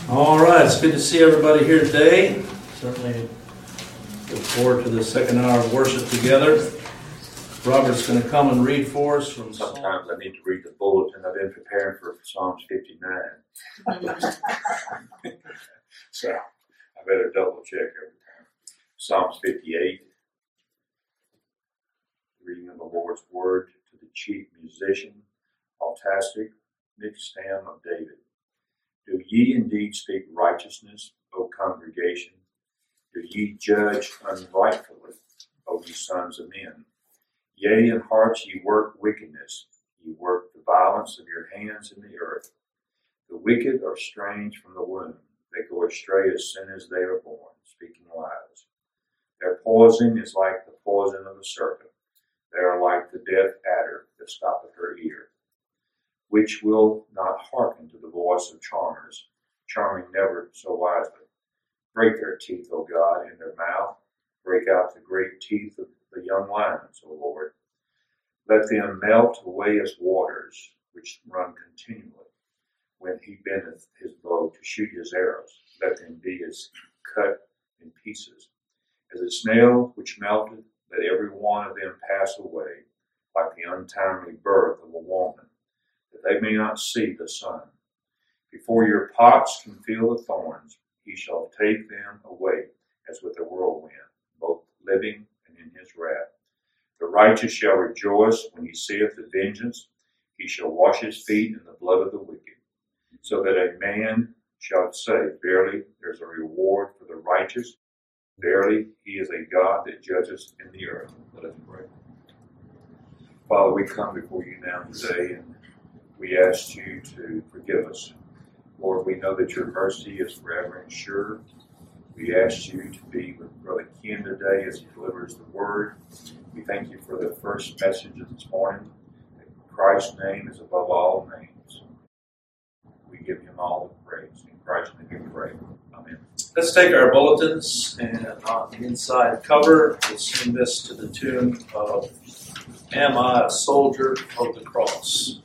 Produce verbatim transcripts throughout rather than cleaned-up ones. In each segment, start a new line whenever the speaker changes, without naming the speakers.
All right, it's good to see everybody here today. Certainly look forward to the second hour of worship together. Robert's going to come and read for us from Psalms.
Sometimes I need to read the bulletin. I've been preparing for Psalms fifty-nine. So I better double check every time. Psalms fifty-eight. Reading of the Lord's Word to the chief musician, Altastic, Mikstam of David. Do ye indeed speak righteousness, O congregation? Do ye judge unrightfully, O ye sons of men? Yea, in hearts ye work wickedness, ye work the violence of your hands in the earth. The wicked are strange from the womb, they go astray as soon as they are born, speaking lies. Their poison is like the poison of the serpent, they are like the deaf adder that stoppeth her ear, which will not hearken to the voice of charmers, charming never so wisely. Break their teeth, O God, in their mouth, break out the great teeth of the young lions, O Lord. Let them melt away as waters, which run continually. When he bendeth his bow to shoot his arrows, let them be as cut in pieces. As a snail which melted, let every one of them pass away, like the untimely birth of a woman, that they may not see the sun. Before your pots can feel the thorns, he shall take them away as with a whirlwind, both living and in his wrath. The righteous shall rejoice when he seeth the vengeance. He shall wash his feet in the blood of the wicked, so that a man shall say, verily, there is a reward for the righteous. Verily, he is a God that judges in the earth. Let us pray. Father, we come before you now today, and we ask you to forgive us. Lord, we know that your mercy is forever and sure. We ask you to be with Brother Ken today as he delivers the word. We thank you for the first message of this morning, that Christ's name is above all names. We give him all the praise. In Christ's name we pray. Amen.
Let's take our bulletins, and on the inside cover, we'll sing this to the tune of Am I a Soldier of the Cross?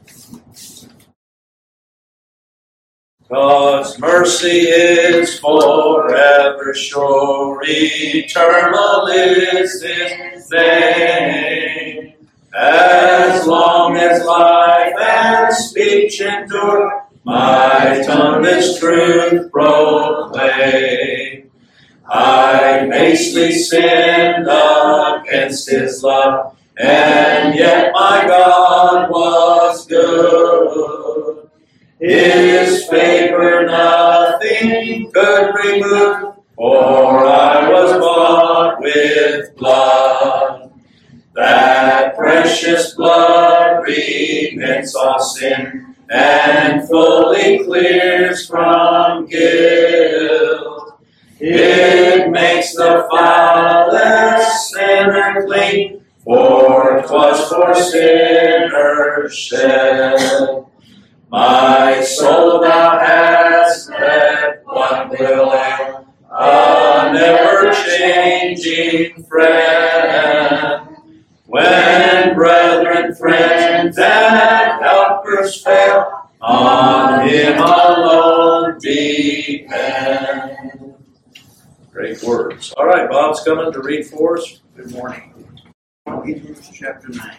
God's mercy is forever sure, eternal is his name. As long as life and speech endure, my tongue this truth proclaim. I basely sinned against his love, and yet my God was good. His favor nothing could remove, for I was bought with blood. That precious blood remits all sin, and fully clears from guilt. It makes the foulest sinner clean, for 'twas for sinners shed. My soul thou hast left, what will ail? A never-changing friend. When brethren, friends, and helpers fail, on him alone depend. Great words. All right, Bob's coming to read for us. Good morning.
Hebrews chapter nine.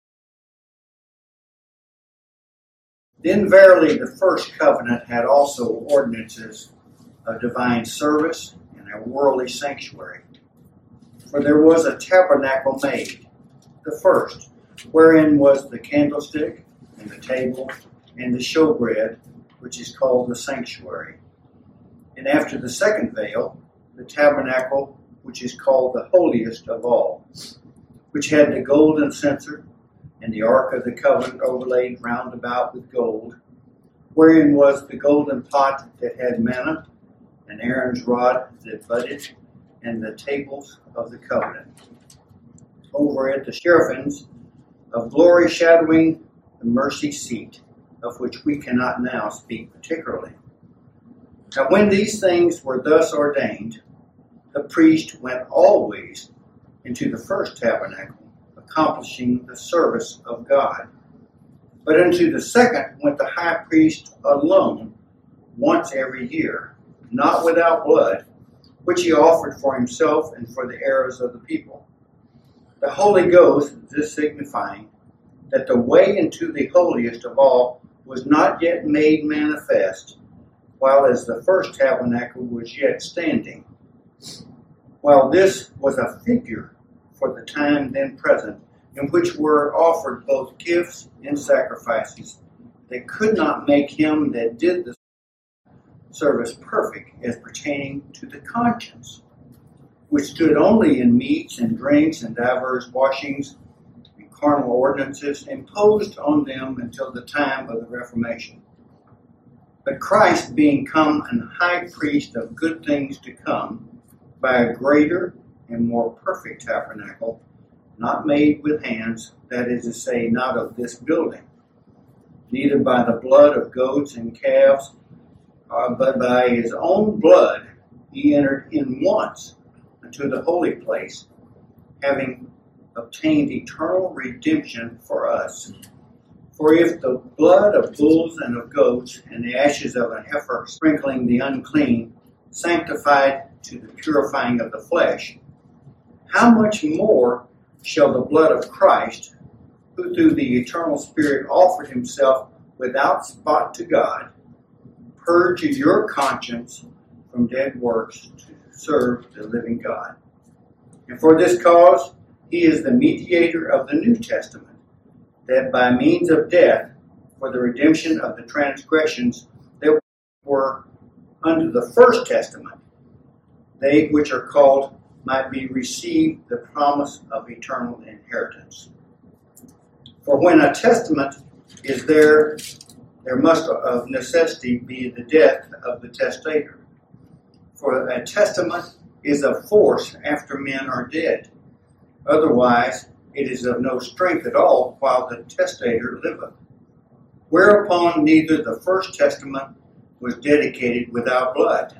Then verily the first covenant had also ordinances of divine service and a worldly sanctuary. For there was a tabernacle made, the first, wherein was the candlestick, and the table, and the showbread, which is called the sanctuary. And after the second veil, the tabernacle, which is called the holiest of all, which had the golden censer, and the ark of the covenant overlaid round about with gold, wherein was the golden pot that had manna, and Aaron's rod that budded, and the tables of the covenant. Over it the cherubims of glory shadowing the mercy seat, of which we cannot now speak particularly. Now when these things were thus ordained, the priest went always into the first tabernacle, accomplishing the service of God. But unto the second went the high priest alone, once every year, not without blood, which he offered for himself and for the errors of the people. The Holy Ghost, this signifying that the way into the holiest of all was not yet made manifest, while as the first tabernacle was yet standing. While this was a figure for the time then present, in which were offered both gifts and sacrifices, they could not make him that did the service perfect as pertaining to the conscience, which stood only in meats and drinks and divers washings and carnal ordinances imposed on them until the time of the Reformation. But Christ, being come an high priest of good things to come, by a greater and more perfect tabernacle, not made with hands, that is to say, not of this building, neither by the blood of goats and calves, uh, but by his own blood he entered in once into the holy place, having obtained eternal redemption for us. For if the blood of bulls and of goats and the ashes of a heifer sprinkling the unclean sanctified to the purifying of the flesh, how much more shall the blood of Christ, who through the eternal Spirit offered himself without spot to God, purge your conscience from dead works to serve the living God. And for this cause he is the mediator of the New Testament, that by means of death, for the redemption of the transgressions that were under the first testament, they which are called might be received the promise of eternal inheritance. For when a testament is there, there must of necessity be the death of the testator. For a testament is of force after men are dead. Otherwise, it is of no strength at all while the testator liveth. Whereupon neither the first testament was dedicated without blood.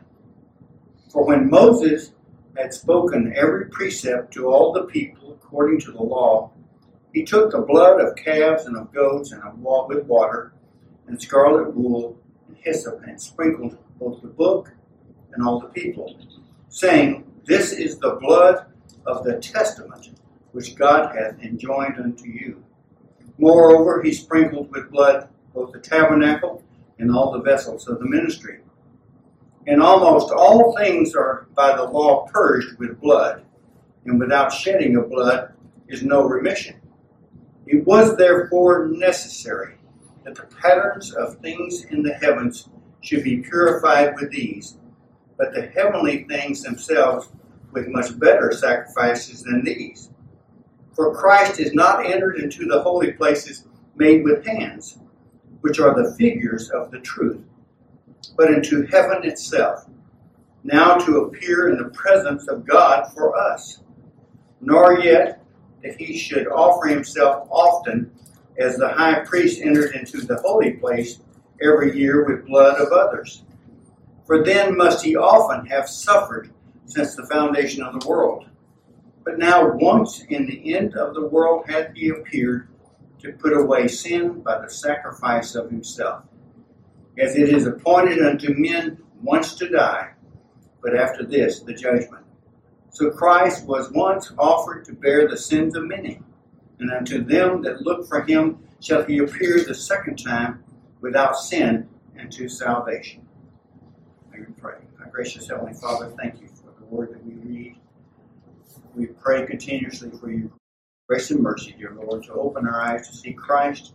For when Moses had spoken every precept to all the people according to the law, he took the blood of calves and of goats and of wa- with water and scarlet wool and hyssop and sprinkled both the book and all the people, saying, This is the blood of the testament which God hath enjoined unto you. Moreover, he sprinkled with blood both the tabernacle and all the vessels of the ministry. And almost all things are by the law purged with blood, and without shedding of blood is no remission. It was therefore necessary that the patterns of things in the heavens should be purified with these, but the heavenly things themselves with much better sacrifices than these. For Christ is not entered into the holy places made with hands, which are the figures of the truth, but into heaven itself, now to appear in the presence of God for us. Nor yet that he should offer himself often, as the high priest entered into the holy place every year with blood of others. For then must he often have suffered since the foundation of the world. But now once in the end of the world hath he appeared to put away sin by the sacrifice of himself. As it is appointed unto men once to die, but after this the judgment. So Christ was once offered to bear the sins of many, and unto them that look for him shall he appear the second time without sin unto salvation. May we pray. Our gracious Heavenly Father, thank you for the word that we read. We pray continuously for your grace and mercy, dear Lord, to open our eyes to see Christ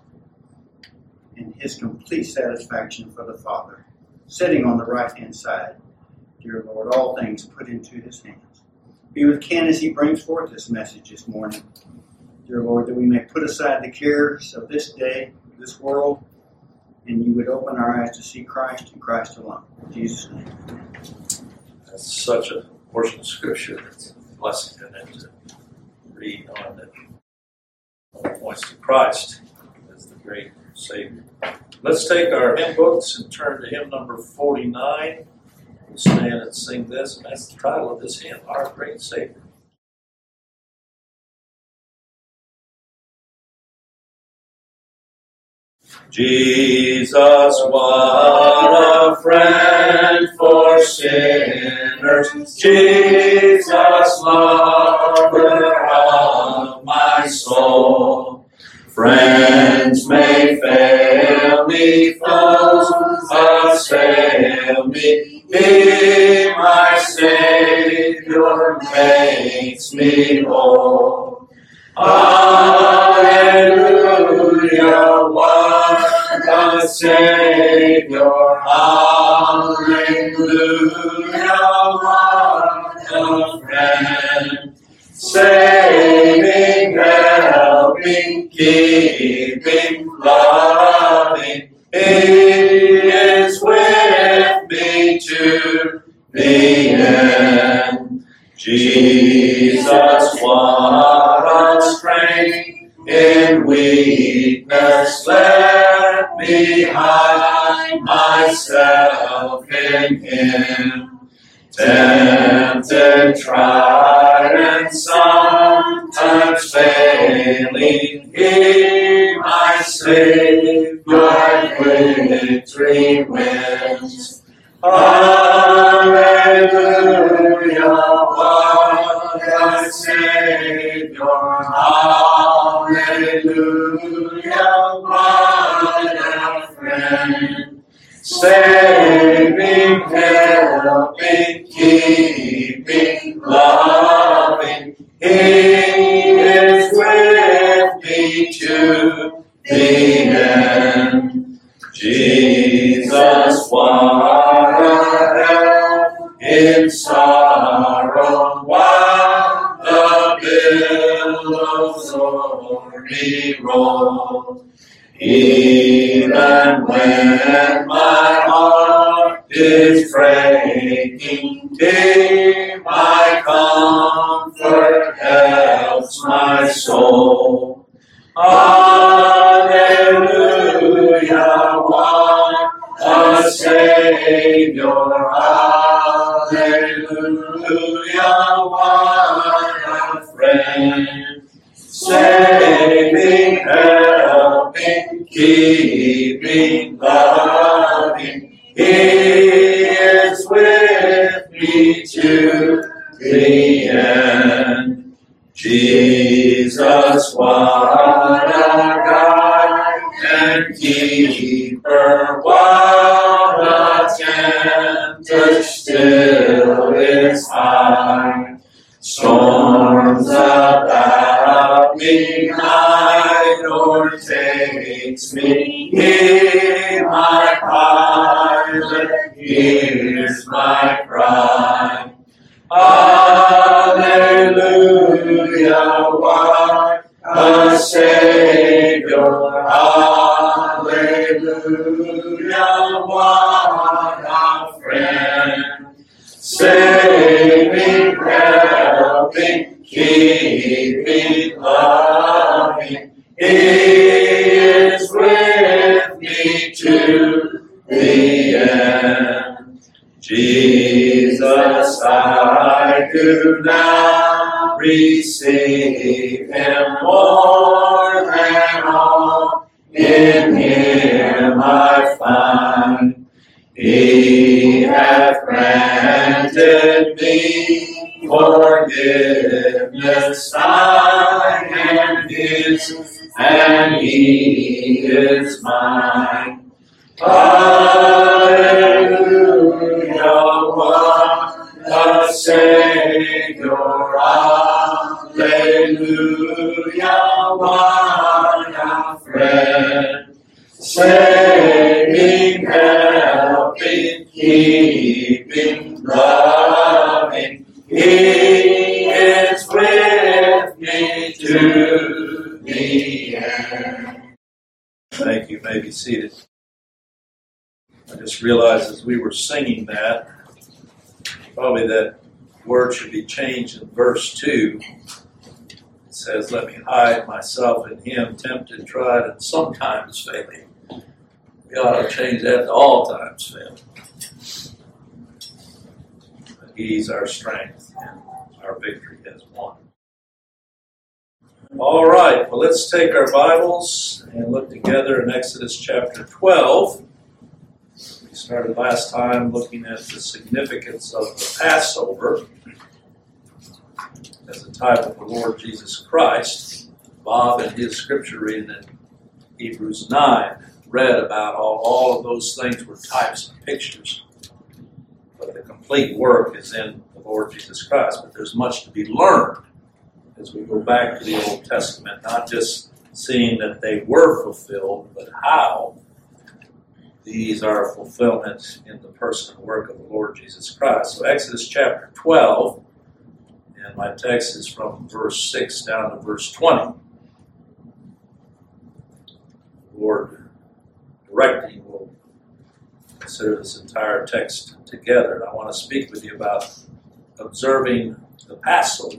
and his complete satisfaction for the Father, sitting on the right-hand side, dear Lord, all things put into his hands. Be with Ken as he brings forth this message this morning, dear Lord, that we may put aside the cares of this day, this world, and you would open our eyes to see Christ and Christ alone. In Jesus' name.
That's such a portion of Scripture. It's a blessing to them to read on that points to Christ as the great Savior. Let's take our hymn books and turn to hymn number forty-nine. We'll stand and sing this, and that's the title of this hymn, Our Great Savior. Jesus, what a friend for sinners. Jesus, lover of my soul. Friends may fail me, foes assail me. He, my Savior, makes me whole. Hallelujah, what a Savior. Hallelujah, what a friend. Saving, helping, keeping, loving. He is with me to the end. Jesus, what a strength in weakness. Let me hide myself in Him. Tempted, tried, and sometimes failing, He, my Savior, victory wins. Hallelujah, what a Savior. Hallelujah, what a friend. Saving, helping, keeping, loving. He is with me to the end. Jesus, what a help in sorrow, while the billows o'er me roll. Even when my heart is breaking, He, my comfort, helps my soul. Hallelujah, what a Savior. Hallelujah, what a friend. Saving, helping, keeping, loving. He is with me to the end. Jesus, what a guide and keeper, while the tempest still is high. Storms about me night o'ertakes me. He, my pilot, hears my cry. Hallelujah, what a Savior. Hallelujah, what a friend. Saving, helping, keeping, loving. He is with me to the end. Jesus, I do now receive Him more than all. In Him I find He hath granted me forgiveness. I am His, and He is mine. Hallelujah, what a Savior. Hallelujah, what a friend. Saving, helping, keeping, loving. He is with me to the end. Thank you. You may be seated. I just realized as we were singing that, probably that word should be changed in verse two. It says, let me hide myself in Him, tempted, tried, and sometimes failing. We ought to change that to all times failing. He's our strength, and our victory has won. All right, well, let's take our Bibles and look together in Exodus chapter twelve. We started last time looking at the significance of the Passover as a type of the Lord Jesus Christ. Bob, in his scripture reading in Hebrews nine, read about all, all of those things were types and pictures. But the complete work is in the Lord Jesus Christ. But there's much to be learned as we go back to the Old Testament, not just seeing that they were fulfilled, but how these are fulfillment in the person and work of the Lord Jesus Christ. So Exodus chapter twelve, and my text is from verse six down to verse twenty. The Lord directing will consider this entire text together. And I want to speak with you about observing the Passover.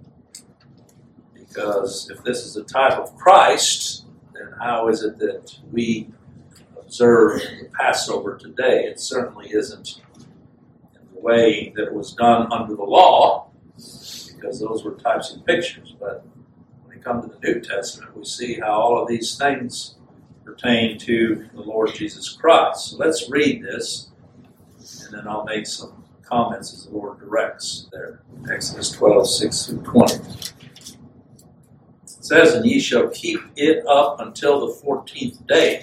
Because if this is a type of Christ, then how is it that we observe the Passover today? It certainly isn't in the way that it was done under the law, because those were types and pictures. But when we come to the New Testament, we see how all of these things pertain to the Lord Jesus Christ. So let's read this, and then I'll make some comments as the Lord directs there. Exodus twelve, six through twenty. It says, "And ye shall keep it up until the fourteenth day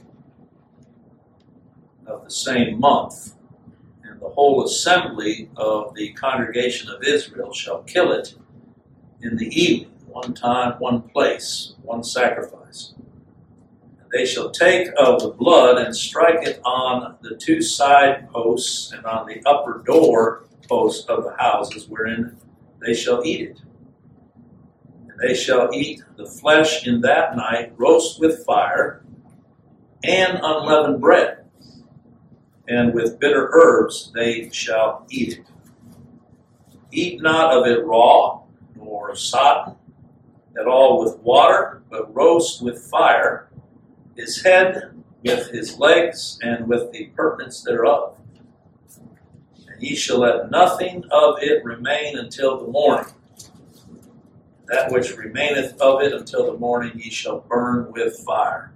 of the same month, and the whole assembly of the congregation of Israel shall kill it in the evening, one time, one place, one sacrifice. And they shall take of the blood and strike it on the two side posts and on the upper door posts of the houses wherein they shall eat it. They shall eat the flesh in that night, roast with fire, and unleavened bread. And with bitter herbs they shall eat it. Eat not of it raw, nor sodden at all with water, but roast with fire his head with his legs, and with the purtenance thereof. And ye shall let nothing of it remain until the morning. That which remaineth of it until the morning ye shall burn with fire.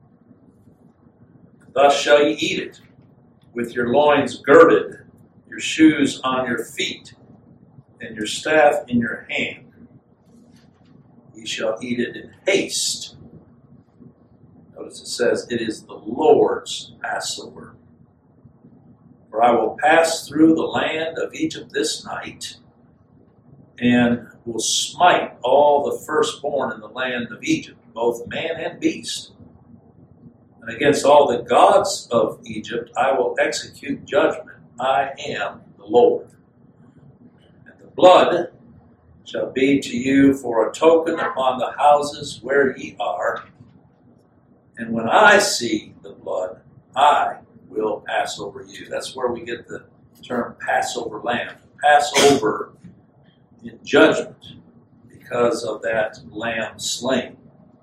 Thus shall ye eat it, with your loins girded, your shoes on your feet, and your staff in your hand. Ye shall eat it in haste." Notice it says, "It is the Lord's Passover. For I will pass through the land of Egypt this night, and will smite all the firstborn in the land of Egypt, both man and beast. And against all the gods of Egypt I will execute judgment. I am the Lord. And the blood shall be to you for a token upon the houses where ye are. And when I see the blood, I will pass over you." That's where we get the term Passover lamb. Passover in judgment because of that lamb slain.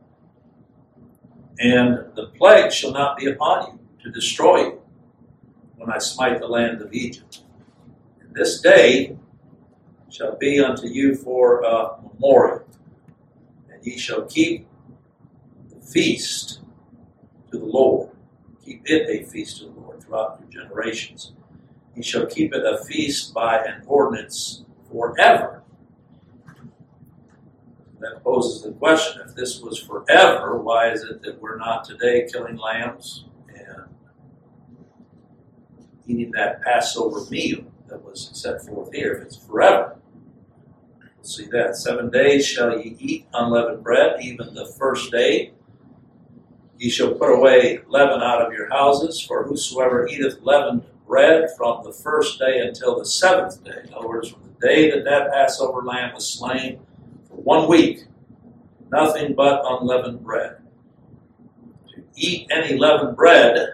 "And the plague shall not be upon you to destroy you when I smite the land of Egypt. And this day shall be unto you for a memorial, and ye shall keep the feast to the Lord. Keep it a feast to the Lord throughout your generations. Ye shall keep it a feast by an ordinance forever." That poses the question, if this was forever, why is it that we're not today killing lambs and eating that Passover meal that was set forth here? If it's forever, we'll see that. "Seven days shall ye eat unleavened bread, even the first day. Ye shall put away leaven out of your houses, for whosoever eateth leavened bread from the first day until the seventh day," in other words, from the day that that Passover lamb was slain, one week, nothing but unleavened bread. To eat any leavened bread,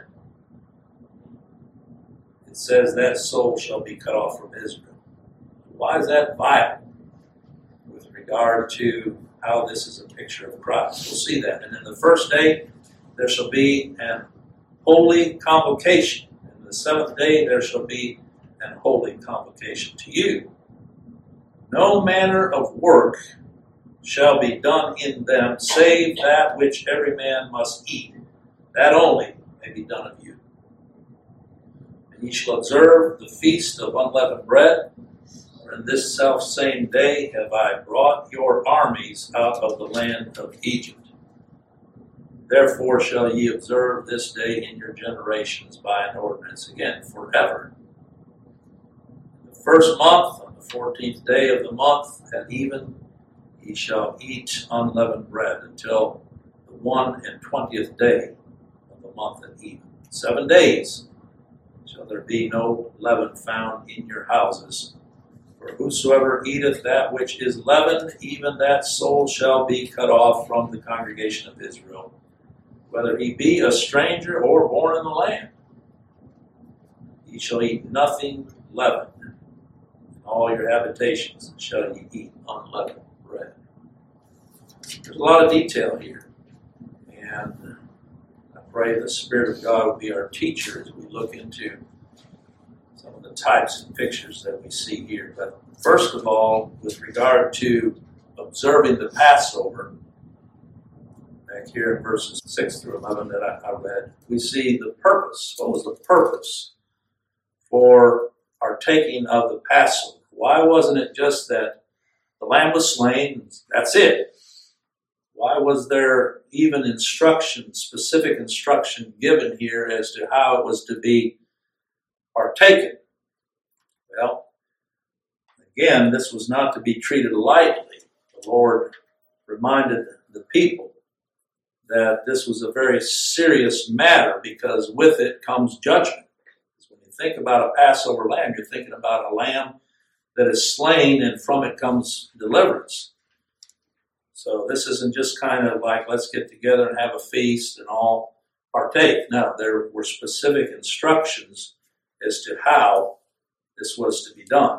it says that soul shall be cut off from Israel. Why is that vital with regard to how this is a picture of Christ? We'll see that. And in the first day, there shall be an holy convocation. And the seventh day, there shall be an holy convocation to you. No manner of work shall be done in them, save that which every man must eat. That only may be done of you. And ye shall observe the feast of unleavened bread, for in this selfsame day have I brought your armies out of the land of Egypt. Therefore shall ye observe this day in your generations by an ordinance again forever. The first month, on the fourteenth day of the month, at even, ye shall eat unleavened bread until the one and twentieth day of the month at even. Seven days shall there be no leaven found in your houses. For whosoever eateth that which is leavened, even that soul shall be cut off from the congregation of Israel, whether he be a stranger or born in the land. Ye shall eat nothing leavened. In all your habitations shall ye eat unleavened bread. There's a lot of detail here, and I pray the Spirit of God will be our teacher as we look into some of the types and pictures that we see here. But first of all, with regard to observing the Passover, back here in verses six through eleven that I, I read, we see the purpose. What was the purpose for our taking of the Passover? Why wasn't it just that the lamb was slain, that's it? Why was there even instruction, specific instruction given here as to how it was to be partaken? Well, again, this was not to be treated lightly. The Lord reminded the people that this was a very serious matter because with it comes judgment. Because when you think about a Passover lamb, you're thinking about a lamb that is slain and from it comes deliverance. So this isn't just kind of like, let's get together and have a feast and all partake. No, there were specific instructions as to how this was to be done.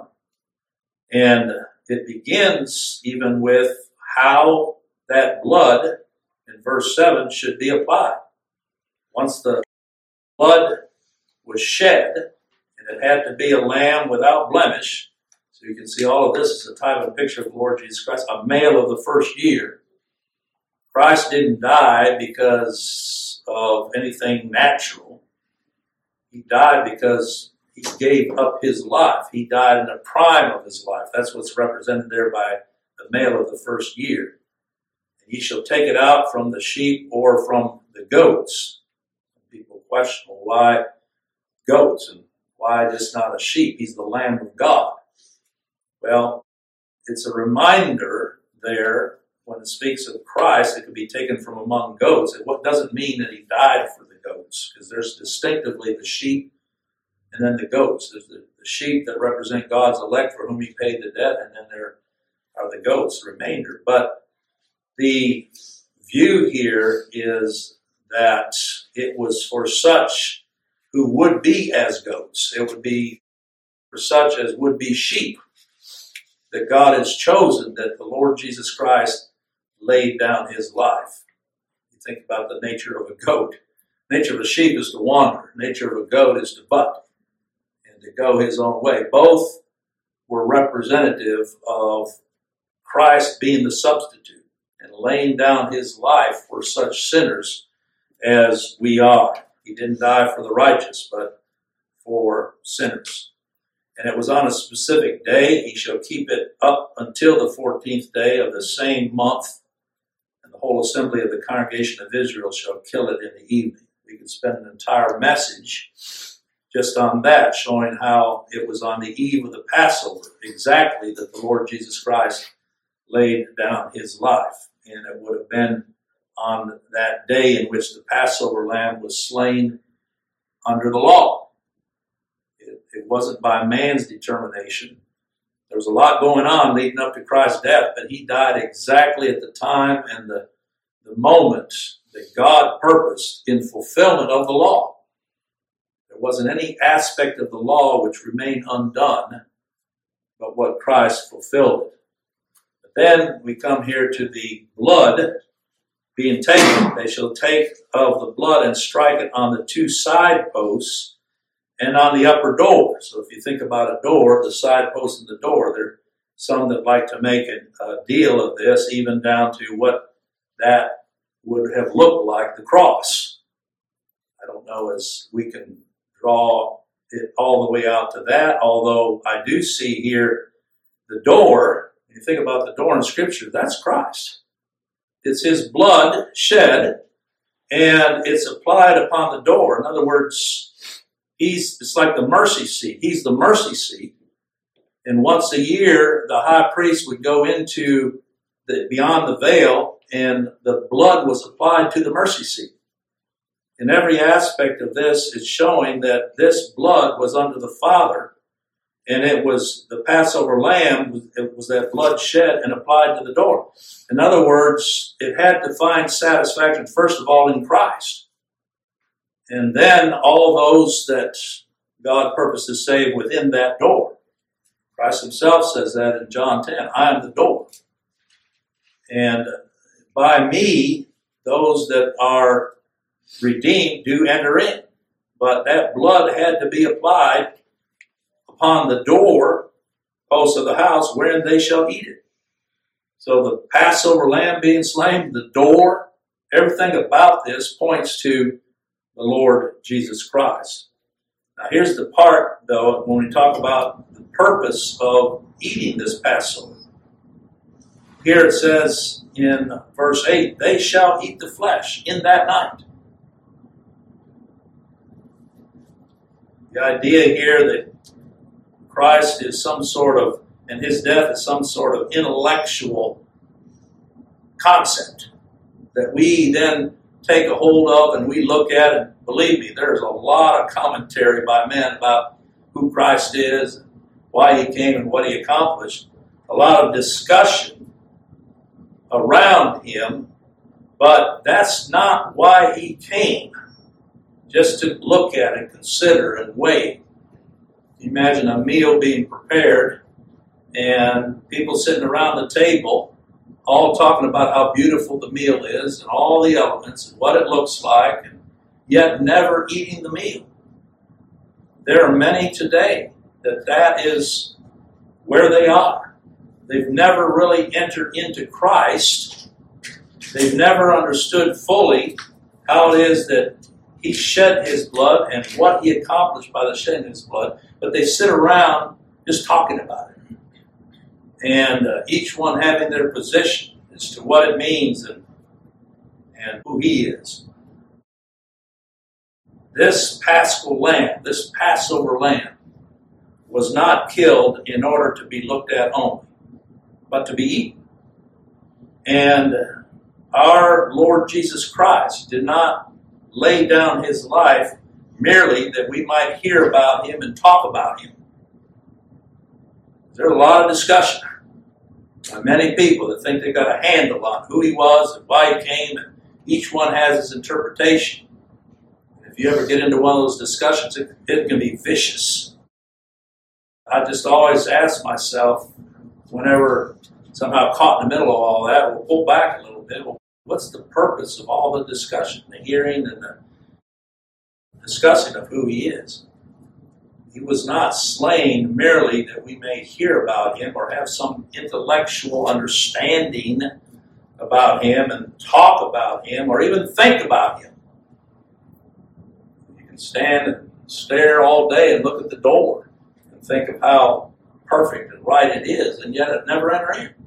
And it begins even with how that blood in verse seven should be applied. Once the blood was shed, and it had to be a lamb without blemish, so you can see all of this is a type and picture of the Lord Jesus Christ, a male of the first year. Christ didn't die because of anything natural. He died because he gave up his life. He died in the prime of his life. That's what's represented there by the male of the first year. And ye shall take it out from the sheep or from the goats. People question, well, why goats and why just not a sheep? He's the Lamb of God. Well, it's a reminder there when it speaks of Christ, it could be taken from among goats. It doesn't mean that he died for the goats, because there's distinctively the sheep and then the goats. There's the, the sheep that represent God's elect for whom he paid the debt, and then there are the goats, the remainder. But the view here is that it was for such who would be as goats. It would be for such as would be sheep that God has chosen, that the Lord Jesus Christ laid down his life. You think about the nature of a goat. The nature of a sheep is to wander. The nature of a goat is to butt and to go his own way. Both were representative of Christ being the substitute and laying down his life for such sinners as we are. He didn't die for the righteous, but for sinners. And it was on a specific day. He shall keep it up until the fourteenth day of the same month, and the whole assembly of the congregation of Israel shall kill it in the evening. We could spend an entire message just on that, showing how it was on the eve of the Passover, exactly that the Lord Jesus Christ laid down his life. And it would have been on that day in which the Passover lamb was slain under the law. It, it wasn't by man's determination. There was a lot going on leading up to Christ's death, but he died exactly at the time and the, the moment that God purposed in fulfillment of the law. There wasn't any aspect of the law which remained undone, but what Christ fulfilled it. But then we come here to the blood being taken. They shall take of the blood and strike it on the two side posts and on the upper door. So if you think about a door, the side post and the door, they're some that like to make a, a deal of this, even down to what that would have looked like, the cross. I don't know as we can draw it all the way out to that, although I do see here the door. When you think about the door in Scripture, that's Christ. It's His blood shed, and it's applied upon the door. In other words, He's it's like the mercy seat. He's the mercy seat. And once a year, the high priest would go into the beyond the veil, and the blood was applied to the mercy seat. In every aspect of this, it's showing that this blood was under the Father, and it was the Passover lamb, it was that blood shed and applied to the door. In other words, it had to find satisfaction, first of all, in Christ. And then all those that God purposed to save within that door. Christ Himself says that in John ten, I am the door. And by me, those that are redeemed do enter in. But that blood had to be applied upon the door posts of the house wherein they shall eat it. So the Passover lamb being slain, the door, everything about this points to the Lord Jesus Christ. Now here's the part, though, when we talk about the purpose of eating this Passover. Here it says in verse eight, they shall eat the flesh in that night. The idea here that Christ is some sort of, and His death is some sort of intellectual concept that we then take a hold of and we look at it. Believe me, there's a lot of commentary by men about who Christ is, why He came and what He accomplished. A lot of discussion around Him, but that's not why He came. Just to look at and consider and weigh. Imagine a meal being prepared and people sitting around the table all talking about how beautiful the meal is and all the elements and what it looks like, and yet never eating the meal. There are many today that that is where they are. They've never really entered into Christ. They've never understood fully how it is that He shed His blood and what He accomplished by the shedding of His blood, but they sit around just talking about it. And uh, each one having their position as to what it means and, and who He is. This Paschal lamb, this Passover lamb, was not killed in order to be looked at only, but to be eaten. And our Lord Jesus Christ did not lay down His life merely that we might hear about Him and talk about Him. There's a lot of discussion by many people that think they got a handle on who He was and why He came, and each one has his interpretation. If you ever get into one of those discussions, it, it can be vicious. I just always ask myself, whenever somehow caught in the middle of all that, we'll pull back a little bit. Well, what's the purpose of all the discussion, the hearing and the discussing of who He is? He was not slain merely that we may hear about Him or have some intellectual understanding about Him and talk about Him or even think about Him. You can stand and stare all day and look at the door and think of how perfect and right it is, and yet it never enter in.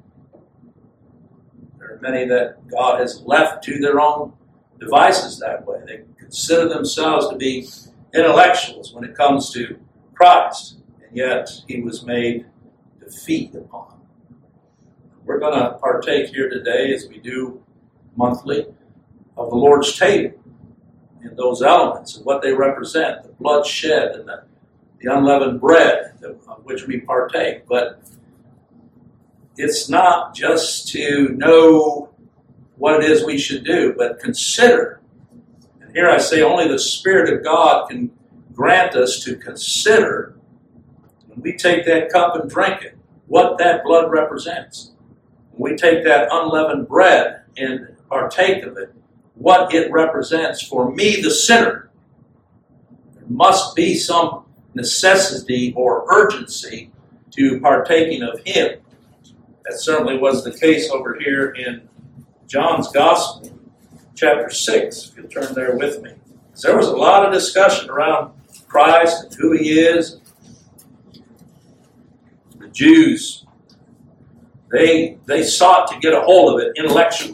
There are many that God has left to their own devices that way. They consider themselves to be intellectuals when it comes to Christ, and yet He was made to feed upon. We're going to partake here today, as we do monthly, of the Lord's table and those elements and what they represent, the blood shed and the, the unleavened bread of which we partake. But it's not just to know what it is we should do, but consider. And here I say only the Spirit of God can grant us to consider, when we take that cup and drink it, what that blood represents. When we take that unleavened bread and partake of it, what it represents for me, the sinner. There must be some necessity or urgency to partaking of Him. That certainly was the case over here in John's Gospel, chapter six, if you'll turn there with me. Because there was a lot of discussion around Christ and who he is. The Jews, they, they sought to get a hold of it intellectually.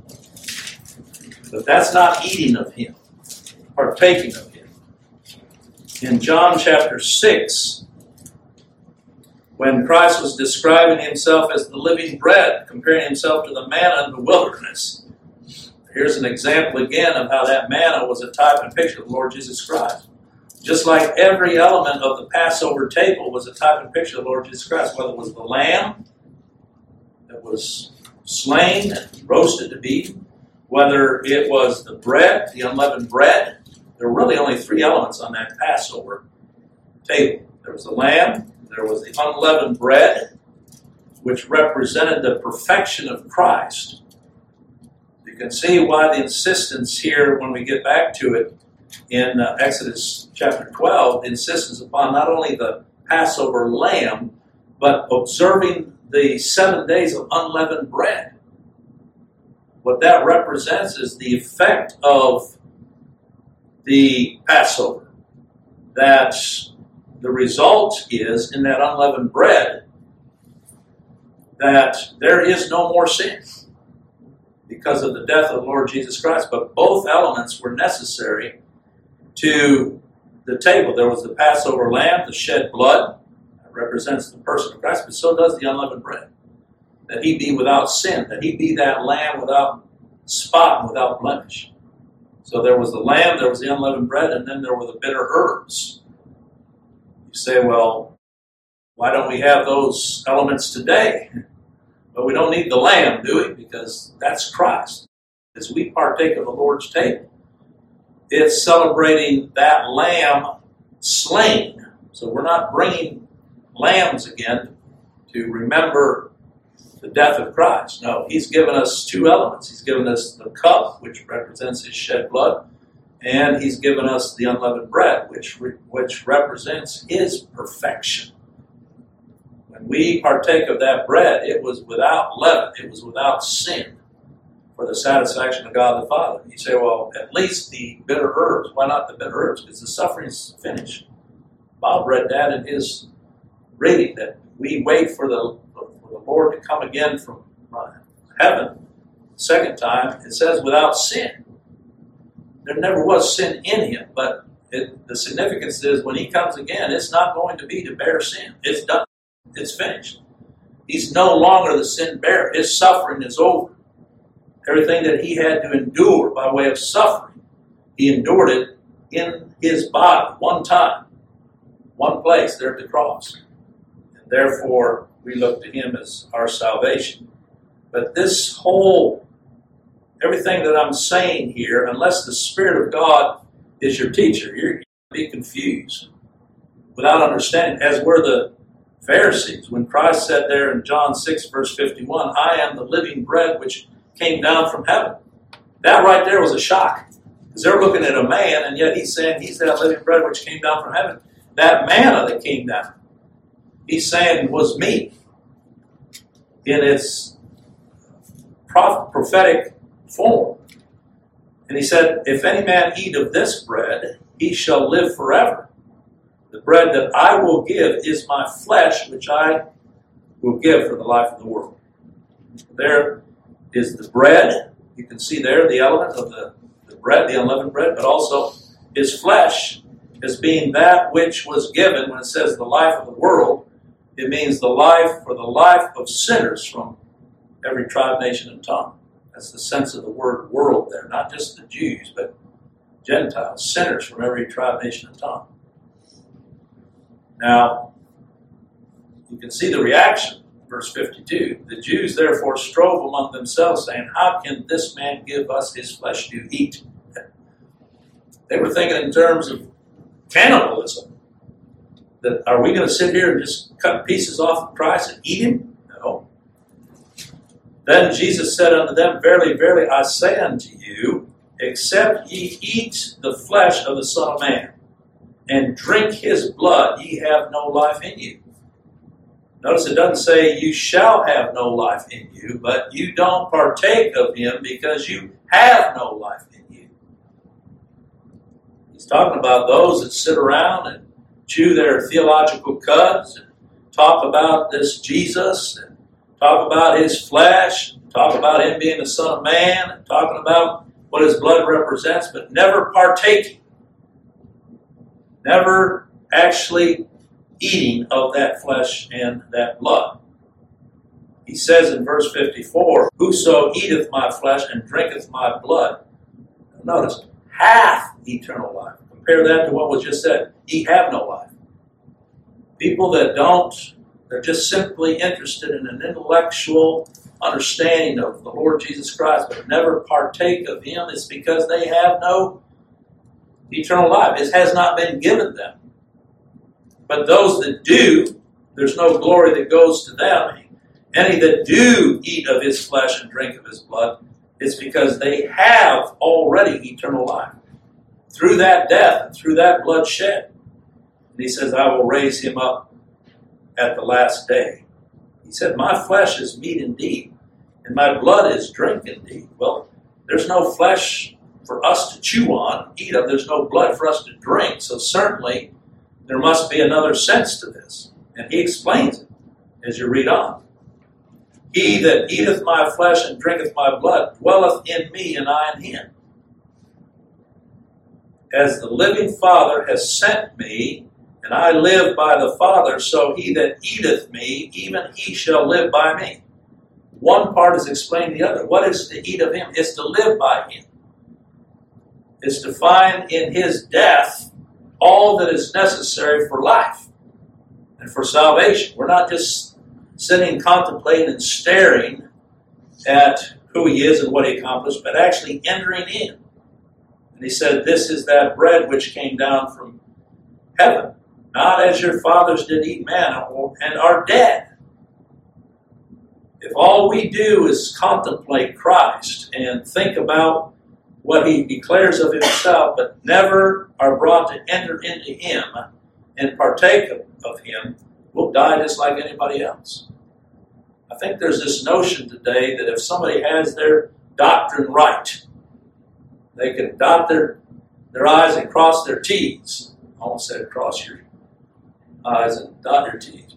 But that's not eating of him, partaking of him. In John chapter six, when Christ was describing himself as the living bread, comparing himself to the manna in the wilderness, here's an example again of how that manna was a type and picture of the Lord Jesus Christ. Just like every element of the Passover table was a type and picture of the Lord Jesus Christ, whether it was the lamb that was slain and roasted to be eaten, whether it was the bread, the unleavened bread. There were really only three elements on that Passover table. There was the lamb, there was the unleavened bread, which represented the perfection of Christ. You can see why the insistence here, when we get back to it, in uh, Exodus chapter twelve, the insistence upon not only the Passover lamb, but observing the seven days of unleavened bread. What that represents is the effect of the Passover. That the result is, in that unleavened bread, that there is no more sin because of the death of the Lord Jesus Christ. But both elements were necessary to the table. There was the Passover lamb, the shed blood, that represents the person of Christ, but so does the unleavened bread. That he be without sin, that he be that lamb without spot and without blemish. So there was the lamb, there was the unleavened bread, and then there were the bitter herbs. You say, well, why don't we have those elements today? But we don't need the lamb, do we? Because that's Christ. As we partake of the Lord's table, it's celebrating that lamb slain. So we're not bringing lambs again to remember the death of Christ. No, he's given us two elements. He's given us the cup, which represents his shed blood, and he's given us the unleavened bread, which, re- which represents his perfection. When we partake of that bread, it was without leaven, it was without sin, for the satisfaction of God the Father. You say, well, at least the bitter herbs. Why not the bitter herbs? Because the suffering's finished. Bob read that in his reading, that we wait for the, for the Lord to come again from heaven. The second time, it says without sin. There never was sin in him, but it, the significance is when he comes again, it's not going to be to bear sin. It's done. It's finished. He's no longer the sin bearer. His suffering is over. Everything that he had to endure by way of suffering, he endured it in his body, one time, one place, there at the cross. And therefore, we look to him as our salvation. But this whole, everything that I'm saying here, unless the Spirit of God is your teacher, you're going to be confused without understanding, as were the Pharisees. When Christ said there in John six, verse fifty-one, I am the living bread which came down from heaven. That right there was a shock. Because they're looking at a man, and yet he's saying he's that living bread which came down from heaven. That manna that came down, he's saying was me in its prophetic form. And he said, if any man eat of this bread, he shall live forever. The bread that I will give is my flesh, which I will give for the life of the world. There is the bread. You can see there the element of the, the bread, the unleavened bread, but also his flesh as being that which was given. When it says the life of the world, it means the life for the life of sinners from every tribe, nation, and tongue. That's the sense of the word world there. Not just the Jews, but Gentiles, sinners from every tribe, nation, and tongue. Now, you can see the reaction. Verse fifty-two, the Jews therefore strove among themselves, saying, how can this man give us his flesh to eat? They were thinking in terms of cannibalism. That are we going to sit here and just cut pieces off of Christ and eat him? No. Then Jesus said unto them, verily, verily, I say unto you, except ye eat the flesh of the Son of Man, and drink his blood, ye have no life in you. Notice it doesn't say you shall have no life in you, but you don't partake of him because you have no life in you. He's talking about those that sit around and chew their theological cuds and talk about this Jesus and talk about his flesh, and talk about him being the Son of Man, and talking about what his blood represents, but never partaking. Never actually eating of that flesh and that blood. He says in verse fifty-four, whoso eateth my flesh and drinketh my blood, notice, hath eternal life. Compare that to what was just said. Ye have no life. People that don't, they're just simply interested in an intellectual understanding of the Lord Jesus Christ, but never partake of him. It's because they have no eternal life. It has not been given them. But those that do, there's no glory that goes to them. Any that do eat of his flesh and drink of his blood, it's because they have already eternal life. Through that death and through that blood shed. And he says, I will raise him up at the last day. He said, my flesh is meat indeed, and my blood is drink indeed. Well, there's no flesh for us to chew on, eat of. There's no blood for us to drink. So certainly there must be another sense to this. And he explains it as you read on. He that eateth my flesh and drinketh my blood dwelleth in me, and I in him. As the living Father has sent me, and I live by the Father, so he that eateth me, even he shall live by me. One part is explaining the other. What is to eat of him? It's to live by him. It's to find in his death all that is necessary for life and for salvation. We're not just sitting, contemplating, and staring at who he is and what he accomplished, but actually entering in. And he said, this is that bread which came down from heaven, not as your fathers did eat manna and are dead. If all we do is contemplate Christ and think about what he declares of himself, but never are brought to enter into him and partake of, of him, we'll die just like anybody else. I think there's this notion today that if somebody has their doctrine right, they can dot their, their I's and cross their T's. I almost said cross your I's and dot your T's.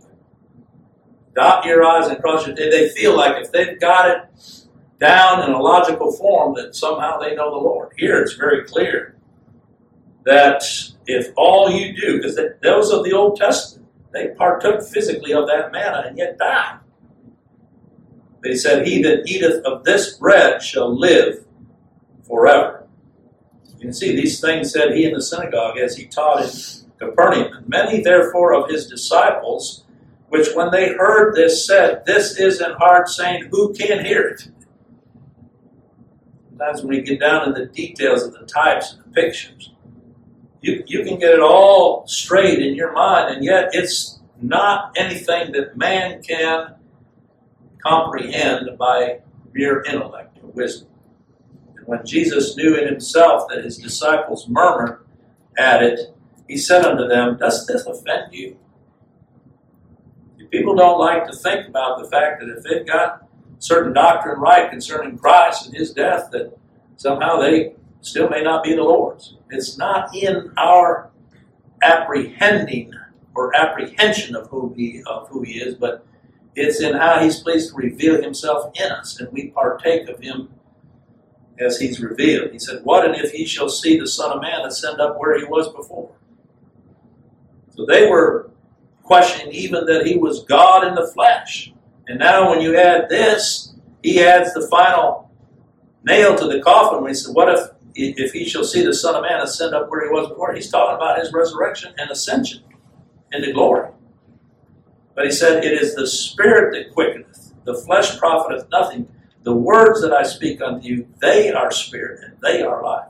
Dot your I's and cross your T's. They feel like if they've got it down in a logical form that somehow they know the Lord. Here it's very clear that if all you do, because those of the Old Testament, they partook physically of that manna and yet died. But he said, he that eateth of this bread shall live forever. You can see these things said he in the synagogue as he taught in Capernaum. And many therefore of his disciples, which when they heard this said, this is an hard saying, who can hear it? Sometimes when we get down in the details of the types and the pictures, you, you can get it all straight in your mind, and yet it's not anything that man can comprehend by mere intellect or wisdom. And when Jesus knew in himself that his disciples murmured at it, he said unto them, does this offend you? People don't like to think about the fact that if they've got certain doctrine right concerning Christ and his death, that somehow they still may not be the Lord's. It's not in our apprehending or apprehension of who he of who he is, but it's in how he's pleased to reveal himself in us, and we partake of him as he's revealed. He said, what and if ye shall see the Son of Man ascend up where he was before? So they were questioning even that he was God in the flesh. And now when you add this, he adds the final nail to the coffin when he said, what if if he shall see the Son of Man ascend up where he was before? He's talking about his resurrection and ascension into glory. But he said, it is the Spirit that quickeneth, the flesh profiteth nothing. The words that I speak unto you, they are spirit and they are life.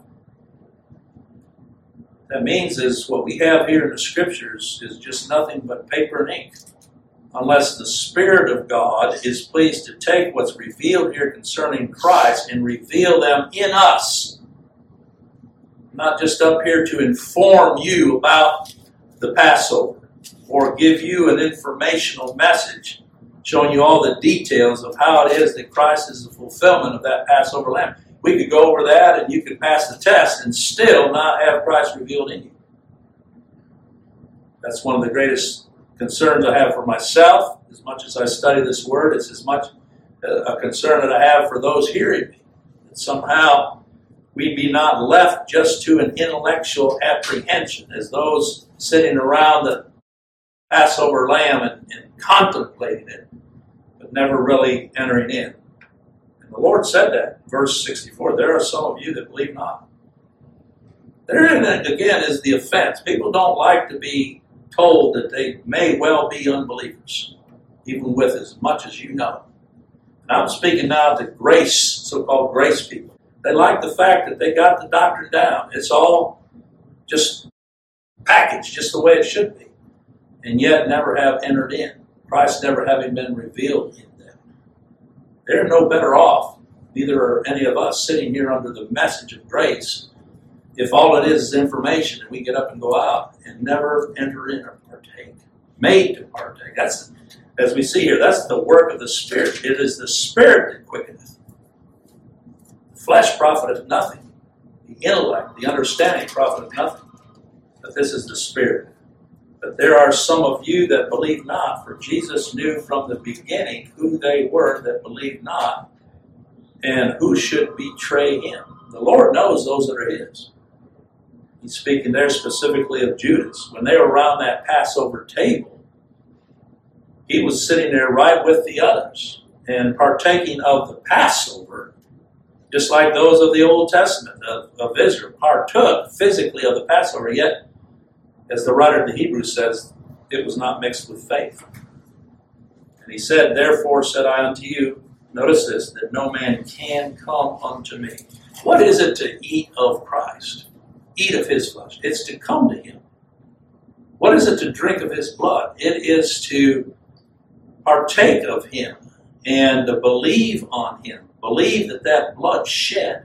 That means is what we have here in the Scriptures is just nothing but paper and ink. Unless the Spirit of God is pleased to take what's revealed here concerning Christ and reveal them in us. Not just up here to inform you about the Passover or give you an informational message showing you all the details of how it is that Christ is the fulfillment of that Passover lamb. We could go over that and you could pass the test and still not have Christ revealed in you. That's one of the greatest concerns I have for myself. As much as I study this word, it's as much a concern that I have for those hearing me. That somehow we be not left just to an intellectual apprehension as those sitting around the Passover lamb and, and contemplating it, but never really entering in. And the Lord said that, verse sixty-four, there are some of you that believe not. Therein, again, is the offense. People don't like to be told that they may well be unbelievers, even with as much as you know. And I'm speaking now to grace, so-called grace people. They like the fact that they got the doctrine down. It's all just packaged just the way it should be, and yet never have entered in. Christ never having been revealed in them. They're no better off, neither are any of us sitting here under the message of grace, if all it is is information and we get up and go out and never enter in or partake. Made to partake. That's, as we see here, that's the work of the Spirit. It is the Spirit that quickeneth. The flesh profiteth nothing. The intellect, the understanding profiteth nothing. But this is the Spirit. But there are some of you that believe not, for Jesus knew from the beginning who they were that believed not and who should betray him. The Lord knows those that are his. He's speaking there specifically of Judas. When they were around that Passover table, he was sitting there right with the others and partaking of the Passover, just like those of the Old Testament of, of Israel partook physically of the Passover, yet as the writer of the Hebrews says, it was not mixed with faith. And he said, therefore said I unto you, notice this, that no man can come unto me. What is it to eat of Christ? Eat of his flesh. It's to come to him. What is it to drink of his blood? It is to partake of him and to believe on him. Believe that that blood shed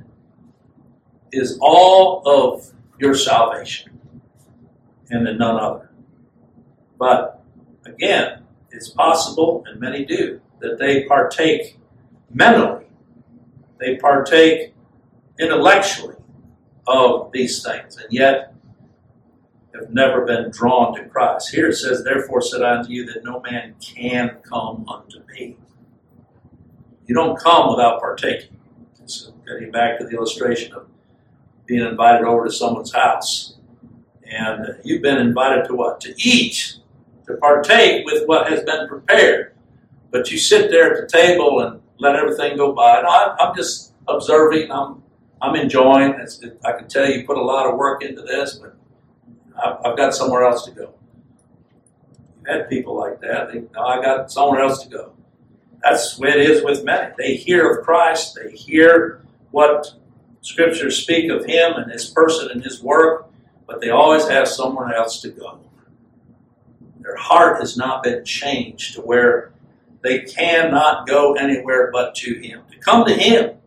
is all of your salvation and in none other. But again, it's possible, and many do, that they partake mentally, they partake intellectually of these things, and yet have never been drawn to Christ. Here it says, therefore said I unto you that no man can come unto me. You don't come without partaking. So getting back to the illustration of being invited over to someone's house. And you've been invited to what? To eat, to partake with what has been prepared. But you sit there at the table and let everything go by. No, I'm, I'm just observing. I'm I'm enjoying. It's, it, I can tell you put a lot of work into this, but I've, I've got somewhere else to go. You've had people like that. They, no, I got somewhere else to go. That's the way it is with many. They hear of Christ. They hear what Scriptures speak of him and his person and his work, but they always have somewhere else to go. Their heart has not been changed to where they cannot go anywhere but to him. To come to him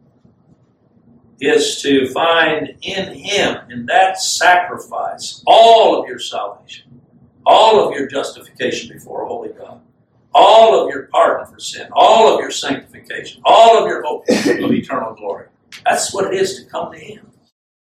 is to find in him, in that sacrifice, all of your salvation, all of your justification before a holy God, all of your pardon for sin, all of your sanctification, all of your hope of eternal glory. That's what it is to come to him.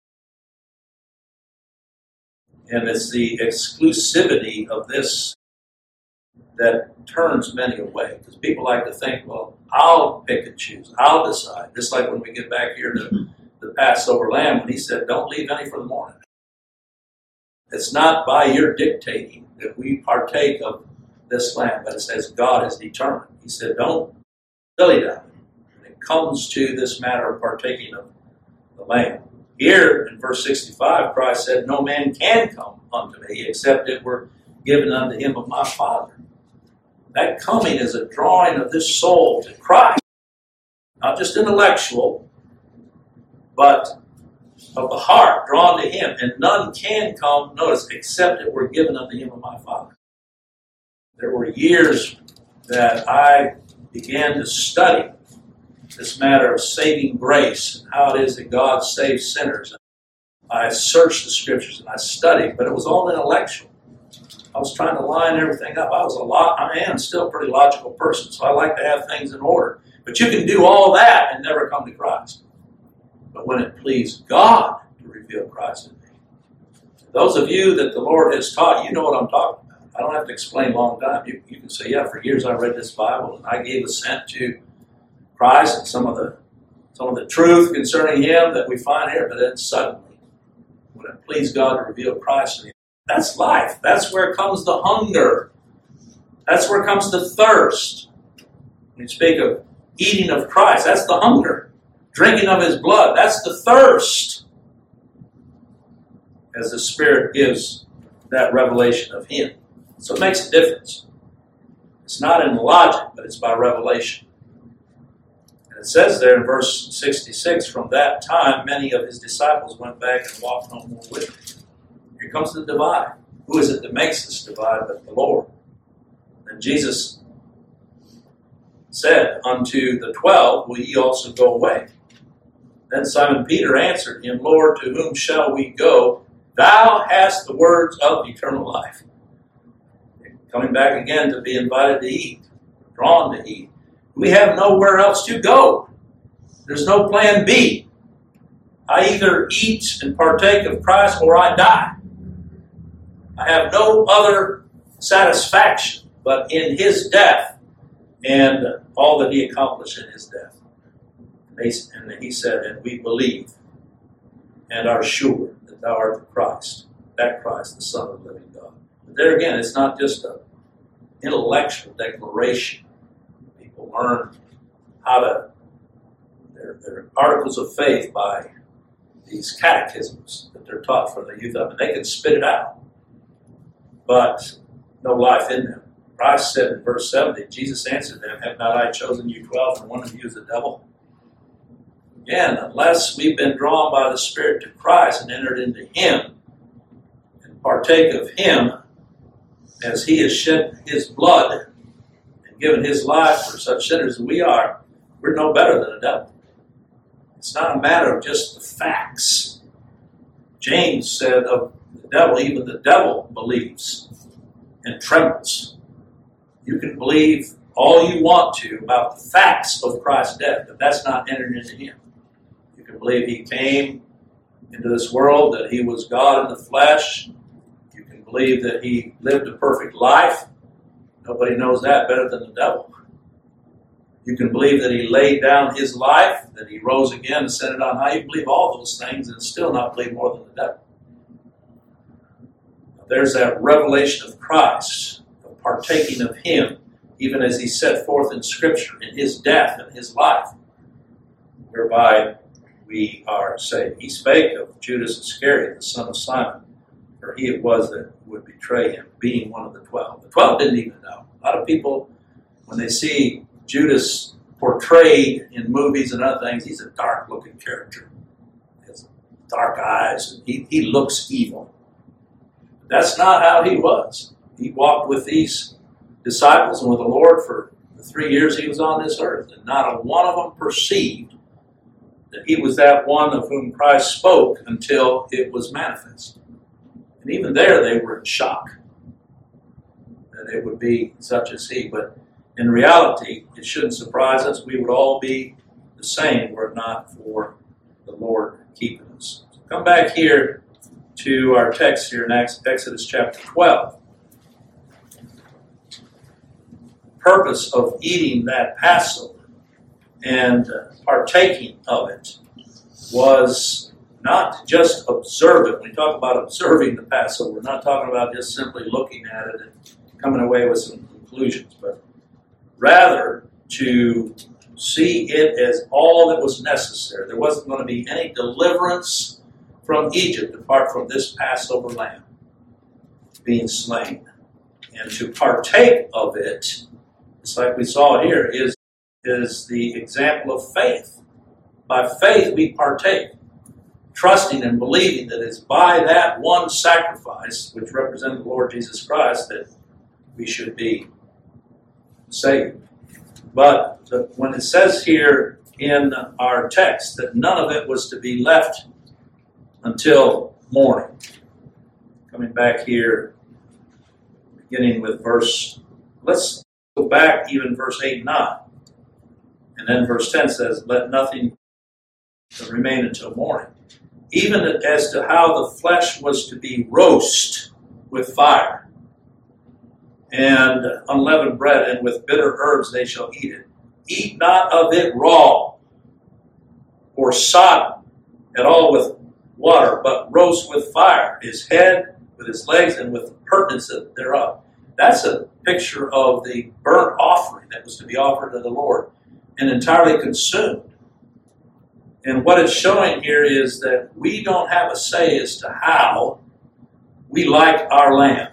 And it's the exclusivity of this that turns many away. Because people like to think, well, I'll pick and choose. I'll decide. Just like when we get back here to the Passover lamb, when he said, don't leave any for the morning. It's not by your dictating that we partake of this lamb, but it says God has determined. He said, don't dilly-dally. When it comes to this matter of partaking of the lamb. Here in verse sixty-five, Christ said, no man can come unto me except it were given unto him of my Father. That coming is a drawing of this soul to Christ. Not just intellectual, but of the heart, drawn to him. And none can come, notice, except it were given unto him of my Father. There were years that I began to study this matter of saving grace and how it is that God saves sinners. I searched the Scriptures and I studied, but it was all intellectual. I was trying to line everything up. I was a lot, I am still a pretty logical person, so I like to have things in order. But you can do all that and never come to Christ. But when it pleased God to reveal Christ in me, those of you that the Lord has taught, you know what I'm talking about. I don't have to explain a long time. You, you can say, yeah, for years I read this Bible and I gave assent to Christ and some of the some of the truth concerning Him that we find here, but then suddenly, when it pleased God to reveal Christ in me, that's life. That's where comes the hunger. That's where comes the thirst. When you speak of eating of Christ, that's the hunger. Drinking of His blood, that's the thirst. As the Spirit gives that revelation of Him. So it makes a difference. It's not in logic, but it's by revelation. And it says there in verse sixty-six, from that time many of His disciples went back and walked no more with Him. Here comes the divide. Who is it that makes this divide but the Lord? And Jesus said unto the twelve, will ye also go away? Then Simon Peter answered Him, Lord, to whom shall we go? Thou hast the words of eternal life. Coming back again to be invited to eat, drawn to eat. We have nowhere else to go. There's no plan B. I either eat and partake of Christ or I die. I have no other satisfaction but in His death and all that He accomplished in His death. And He said, and we believe and are sure that Thou art the Christ, that Christ, the Son of the living God. But there again, it's not just an intellectual declaration. People learn how to, their, their articles of faith by these catechisms that they're taught from the youth up, and they can spit it out. But no life in them. Christ said in verse seventy, Jesus answered them, have not I chosen you twelve, and one of you is the devil? Again, unless we've been drawn by the Spirit to Christ and entered into Him and partake of Him as He has shed His blood and given His life for such sinners as we are, we're no better than a devil. It's not a matter of just the facts. James said of the devil, even the devil believes and trembles. You can believe all you want to about the facts of Christ's death, but that's not entering into Him. You can believe He came into this world, that He was God in the flesh. You can believe that He lived a perfect life. Nobody knows that better than the devil. You can believe that He laid down His life, that He rose again and ascended on high. You can believe all those things and still not believe more than the devil. There's that revelation of Christ, of partaking of Him, even as He set forth in Scripture, in His death and His life, whereby we are saved. He spake of Judas Iscariot, the son of Simon, for he it was that would betray Him, being one of the twelve. The twelve didn't even know. A lot of people, when they see Judas portrayed in movies and other things, he's a dark-looking character. He has dark eyes, and he, he looks evil. That's not how he was. He walked with these disciples and with the Lord for the three years He was on this earth, and not a one of them perceived that He was that one of whom Christ spoke until it was manifest. And even there they were in shock that it would be such as He. But in reality, it shouldn't surprise us. We would all be the same were it not for the Lord keeping us. So come back here to our text here in Exodus chapter twelve. Purpose of eating that Passover and partaking of it was not to just observe it. When we talk about observing the Passover, we're not talking about just simply looking at it and coming away with some conclusions, but rather to see it as all that was necessary. There wasn't going to be any deliverance from Egypt apart from this Passover lamb being slain. And to partake of it, it's like we saw here, is, is the example of faith. By faith we partake, trusting and believing that it's by that one sacrifice, which represented the Lord Jesus Christ, that we should be saved. But the, when it says here in our text that none of it was to be left until morning, coming back here beginning with verse, let's go back even verse eight and nine. And then verse ten says, let nothing remain until morning. Even as to how the flesh was to be roast with fire, and unleavened bread, and with bitter herbs they shall eat it. Eat not of it raw, or sodden at all with water, but roast with fire, his head, with his legs, and with the pertinence thereof. That's a picture of the burnt offering that was to be offered to the Lord, and entirely consumed. And what it's showing here is that we don't have a say as to how we like our lamb.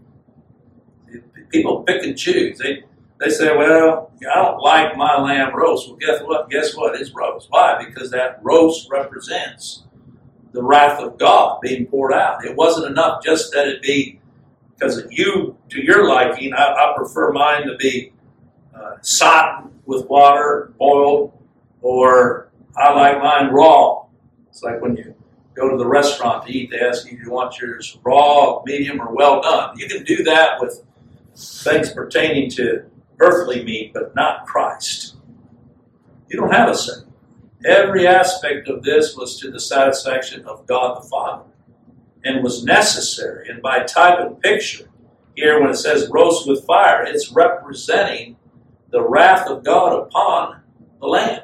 People pick and choose. They they say, well, I don't like my lamb roast. Well, guess what? Guess what? It's roast. Why? Because that roast represents the wrath of God being poured out. It wasn't enough just that it be, because you, to your liking, I, I prefer mine to be uh, sodden with water, boiled, or I like mine raw. It's like when you go to the restaurant to eat, they ask you, do you want yours raw, medium, or well done? You can do that with things pertaining to earthly meat, but not Christ. You don't have a say. Every aspect of this was to the satisfaction of God the Father and was necessary. And by type and picture, here when it says roast with fire, it's representing the wrath of God upon the Lamb.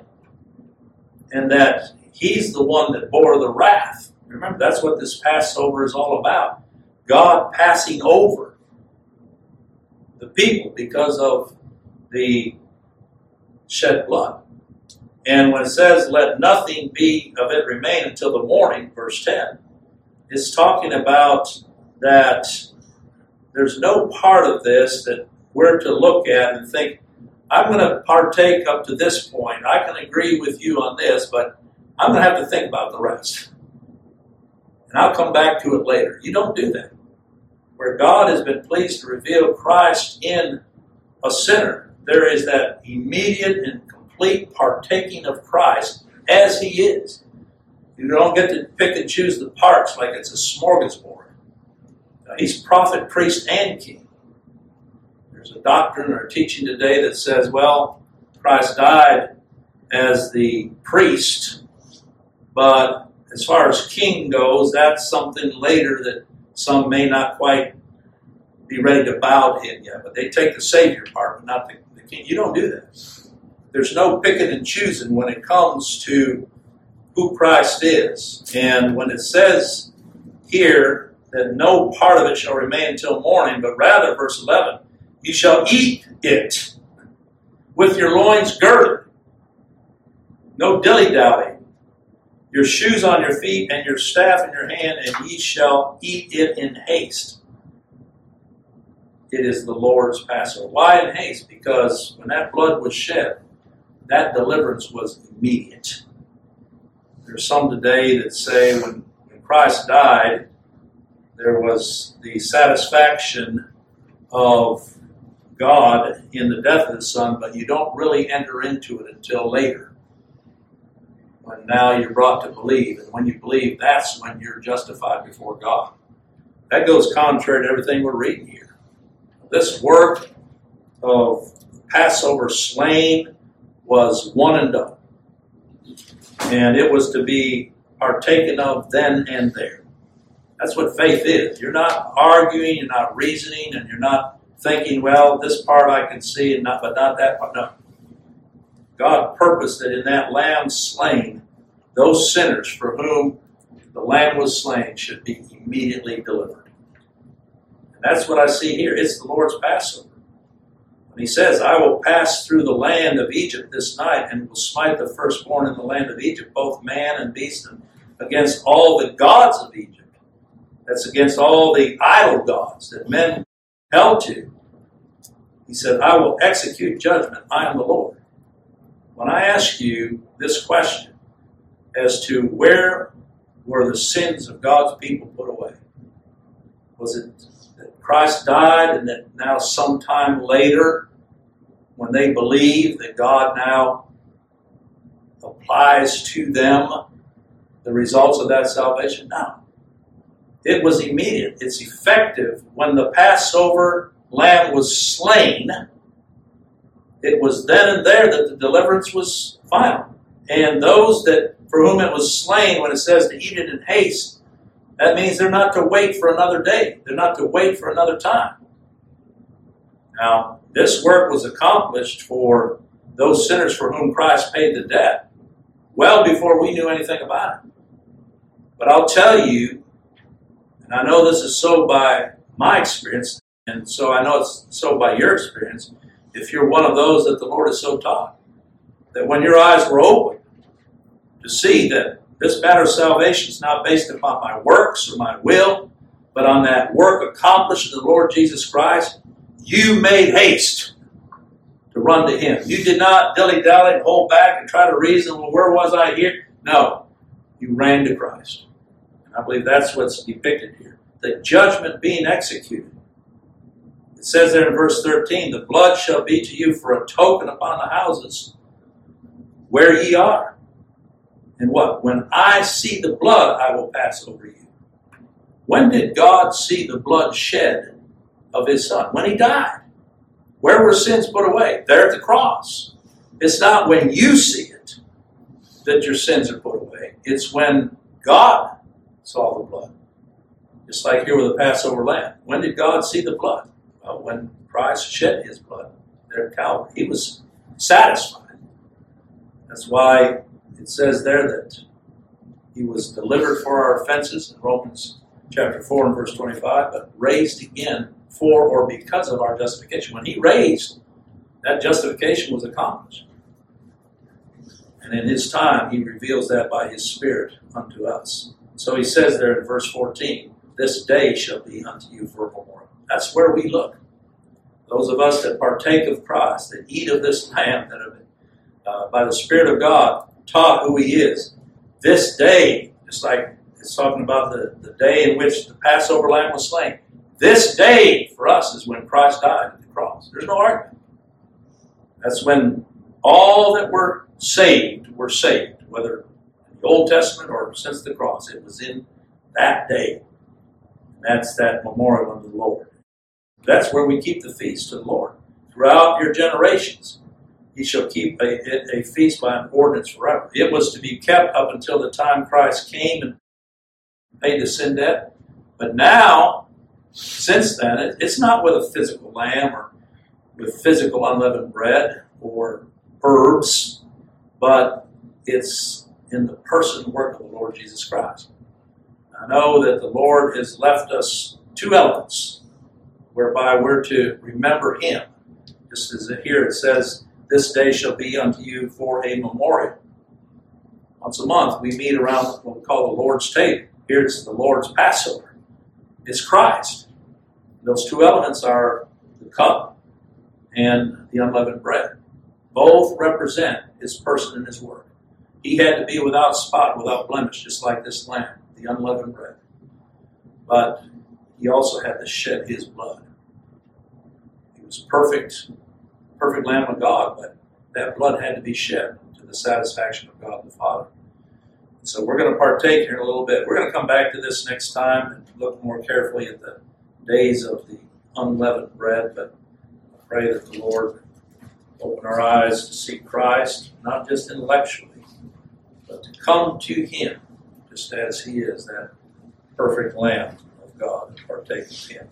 And that He's the one that bore the wrath. Remember, that's what this Passover is all about. God passing over the people because of the shed blood. And when it says, let nothing be of it remain until the morning, verse ten, it's talking about that there's no part of this that we're to look at and think, I'm going to partake up to this point. I can agree with you on this, but I'm going to have to think about the rest. And I'll come back to it later. You don't do that. Where God has been pleased to reveal Christ in a sinner, there is that immediate and complete partaking of Christ as He is. You don't get to pick and choose the parts like it's a smorgasbord. Now, He's prophet, priest, and king. There's a doctrine or a teaching today that says, well, Christ died as the priest, but as far as king goes, that's something later that some may not quite be ready to bow to Him yet, but they take the Savior part, but not the, the king. You don't do that. There's no picking and choosing when it comes to who Christ is. And when it says here that no part of it shall remain until morning, but rather, verse eleven, you shall eat it with your loins girded. No dilly-dally. Your shoes on your feet and your staff in your hand, and ye shall eat it in haste. It is the Lord's Passover. Why in haste? Because when that blood was shed, that deliverance was immediate. There's some today that say when, when Christ died, there was the satisfaction of God in the death of the Son, but you don't really enter into it until later. When now you're brought to believe, and when you believe, that's when you're justified before God. That goes contrary to everything we're reading here. This work of Passover slain was one and done. And it was to be partaken of then and there. That's what faith is. You're not arguing, you're not reasoning, and you're not thinking, well, this part I can see, and not, but not that part. No. God purposed that in that lamb slain, those sinners for whom the lamb was slain should be immediately delivered. And that's what I see here. It's the Lord's Passover. When He says, I will pass through the land of Egypt this night and will smite the firstborn in the land of Egypt, both man and beast, and against all the gods of Egypt. That's against all the idol gods that men held to. He said, I will execute judgment. I am the Lord. When I ask you this question as to where were the sins of God's people put away, was it that Christ died and that now sometime later, when they believe that God now applies to them the results of that salvation? No. It was immediate. It's effective when the Passover lamb was slain, it was then and there that the deliverance was final. And those that for whom it was slain, when it says to eat it in haste, that means they're not to wait for another day. They're not to wait for another time. Now, this work was accomplished for those sinners for whom Christ paid the debt well before we knew anything about it. But I'll tell you, and I know this is so by my experience, and so I know it's so by your experience, if you're one of those that the Lord has so taught, that when your eyes were open to see that this matter of salvation is not based upon my works or my will, but on that work accomplished in the Lord Jesus Christ, you made haste to run to Him. You did not dilly-dally and hold back and try to reason, well, where was I here? No, you ran to Christ. And I believe that's what's depicted here. The judgment being executed. It says there in verse thirteen, the blood shall be to you for a token upon the houses where ye are. And what? When I see the blood, I will pass over you. When did God see the blood shed of His Son? When He died. Where were sins put away? There at the cross. It's not when you see it that your sins are put away. It's when God saw the blood. Just like here with the Passover lamb. When did God see the blood? Well, when Christ shed His blood there at Calvary. He was satisfied. That's why it says there that He was delivered for our offenses in Romans chapter four and verse twenty-five, but raised again for or because of our justification. When He raised, that justification was accomplished. And in His time, He reveals that by His Spirit unto us. So He says there in verse fourteen, this day shall be unto you for a memorial. That's where we look. Those of us that partake of Christ, that eat of this lamb, that have been, uh, by the Spirit of God, taught who He is. This day, just like it's talking about the, the day in which the Passover lamb was slain, this day for us is when Christ died at the cross. There's no argument. That's when all that were saved were saved, whether in the Old Testament or since the cross. It was in that day. And that's that memorial unto the Lord. That's where we keep the feast to the Lord. Throughout your generations, He shall keep a, a feast by an ordinance forever. It was to be kept up until the time Christ came and paid the sin debt. But now, since then, it, it's not with a physical lamb or with physical unleavened bread or herbs, but it's in the person and work of the Lord Jesus Christ. I know that the Lord has left us two elements whereby we're to remember Him. Just as here it says, this day shall be unto you for a memorial. Once a month we meet around what we call the Lord's table. Here it's the Lord's Passover. It's Christ. Those two elements are the cup and the unleavened bread. Both represent His person and His work. He had to be without spot, without blemish, just like this lamb, the unleavened bread. But He also had to shed His blood. He was perfect, perfect Lamb of God, but that blood had to be shed to the satisfaction of God the Father. So we're going to partake here in a little bit. We're going to come back to this next time and look more carefully at the days of the unleavened bread, but I pray that the Lord open our eyes to see Christ, not just intellectually, but to come to Him, just as He is, that perfect Lamb of God, and partake of Him.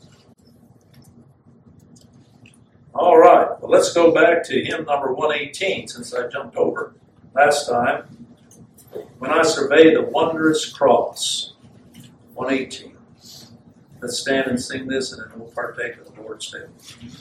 All right, well, let's go back to hymn number one eighteen, since I jumped over last time. When I survey the wondrous cross, one eighteen. Let's stand and sing this, and then we'll partake of the Lord's table.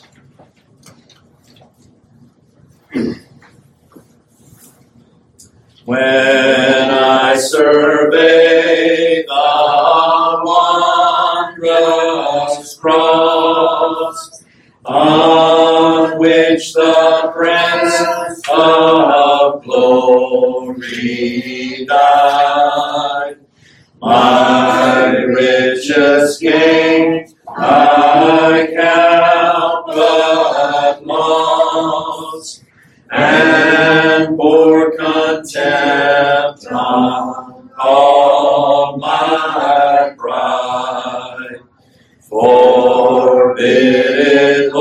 When I survey the wondrous cross, on which the Prince of Glory died, my richest gain I count but loss, and for contempt on all my pride. Forbidden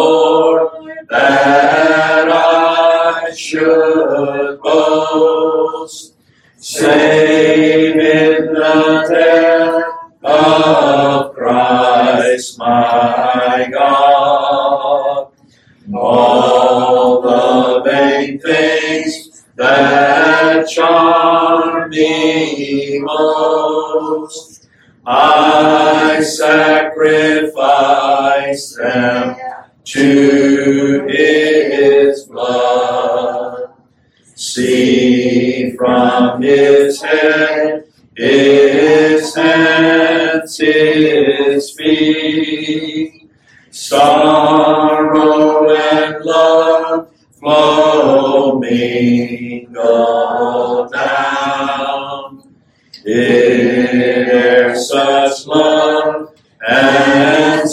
oath, I sacrifice them to his blood. See from his head, his hands, his feet, sorrow and love flow mingled down. There such love and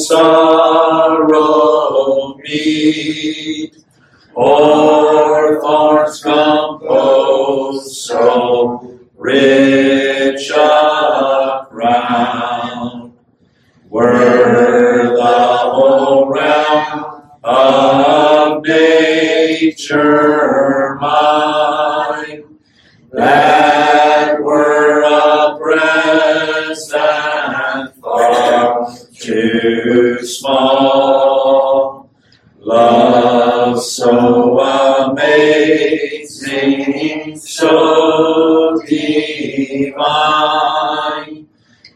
sorrow meet, o'er thorns compose so rich a crown. Were the whole realm of nature mine, that were a present far too small. Love so amazing, so divine,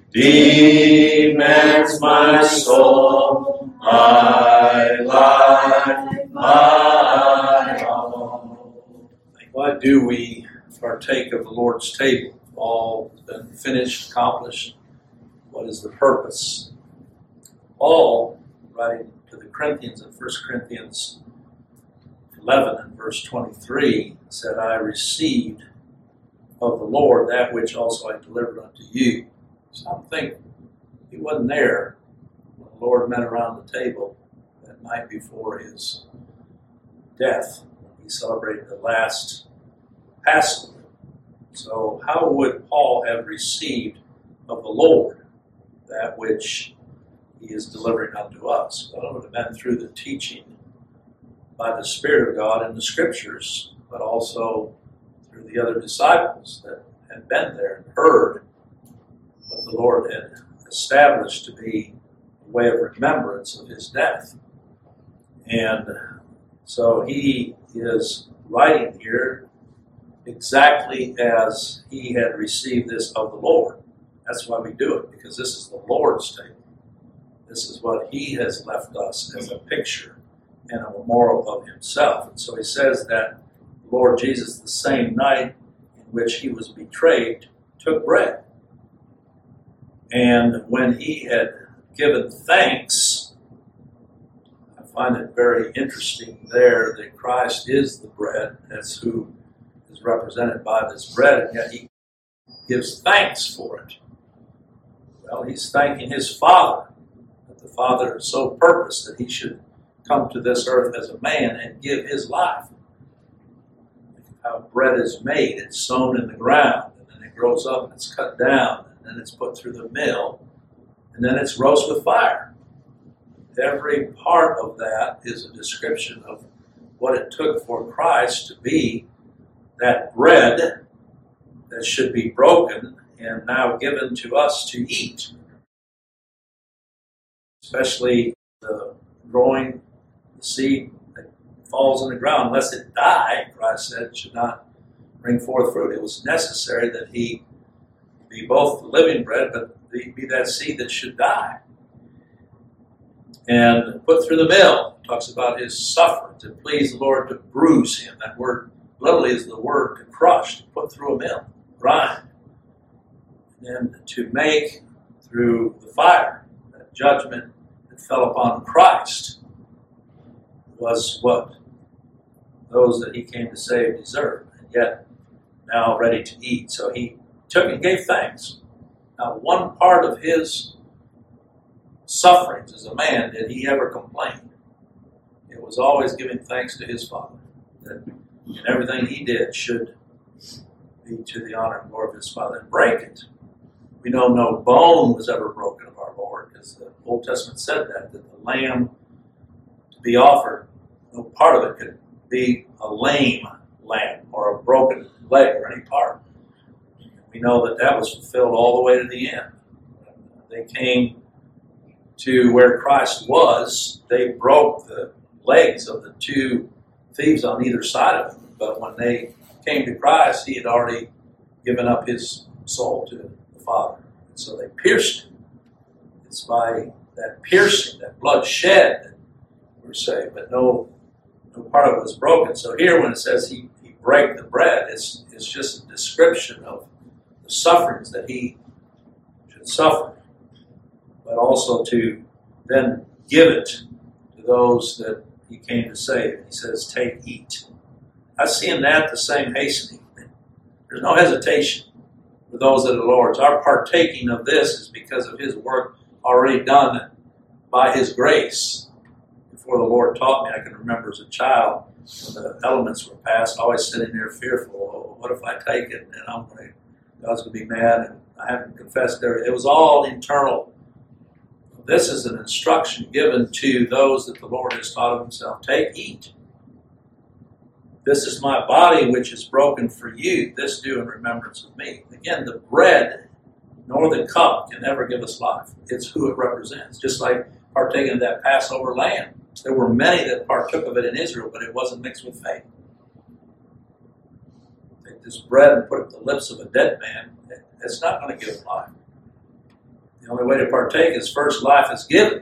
demands my soul, my life, my all.
Why do we partake of the Lord's table? All been finished, accomplished. What is the purpose? Paul, writing to the Corinthians in First Corinthians eleven and verse twenty-three, said, I received of the Lord that which also I delivered unto you. Some think he wasn't there when the Lord met around the table that night before his death. He celebrated the last Passover. So how would Paul have received of the Lord that which he is delivering unto us? Well, it would have been through the teaching by the Spirit of God in the Scriptures, but also through the other disciples that had been there and heard what the Lord had established to be a way of remembrance of his death. And so he is writing here exactly as he had received this of the Lord. That's why we do it, because this is the Lord's table. This is what he has left us as a picture and a memorial of himself. And so he says that the Lord Jesus, the same night in which he was betrayed, took bread. And when he had given thanks, I find it very interesting there that Christ is the bread. That's who is represented by this bread, and yet he gives thanks for it. Well, he's thanking his Father, that the Father so purposed that he should come to this earth as a man and give his life. How bread is made, it's sown in the ground, and then it grows up and it's cut down, and then it's put through the mill, and then it's roasted with fire. Every part of that is a description of what it took for Christ to be that bread that should be broken and now given to us to eat. Especially the growing the seed that falls in the ground, unless it die, Christ said, should not bring forth fruit. It was necessary that he be both the living bread, but be that seed that should die. And put through the mill. It talks about his suffering, to please the Lord, to bruise him. That word literally is the word to crush, to put through a mill, grind. And to make through the fire. That judgment that fell upon Christ was what those that he came to save deserved, and yet now ready to eat. So he took and gave thanks. Now, one part of his sufferings as a man did he ever complain. It was always giving thanks to his Father, that in everything he did should be to the honor and glory of his Father, and break it. We know no bone was ever broken of our Lord, because the Old Testament said that, that the lamb to be offered, no part of it could be a lame lamb or a broken leg or any part. We know that that was fulfilled all the way to the end. They came to where Christ was, they broke the legs of the two thieves on either side of him. But when they came to Christ, he had already given up his soul to the Father. So they pierced him. It's by that piercing, that blood shed, that we're saved. But no, no part of it was broken. So here when it says he, he brake the bread, it's, it's just a description of the sufferings that he should suffer. But also to then give it to those that he came to save. He says, take, eat. I see in that the same hastening. There's no hesitation for those that are Lord's. Our partaking of this is because of his work already done by his grace. Before the Lord taught me, I can remember as a child, when the elements were passed, always sitting there fearful, oh, what if I take it and I'm going to, God's going to be mad, and I haven't confessed there. It was all internal. This is an instruction given to those that the Lord has taught of himself. Take, eat. This is my body which is broken for you. This do in remembrance of me. Again, the bread nor the cup can never give us life. It's who it represents. Just like partaking of that Passover lamb. There were many that partook of it in Israel, but it wasn't mixed with faith. Take this bread and put it to the lips of a dead man. It's not going to give life. The only way to partake is first life is given.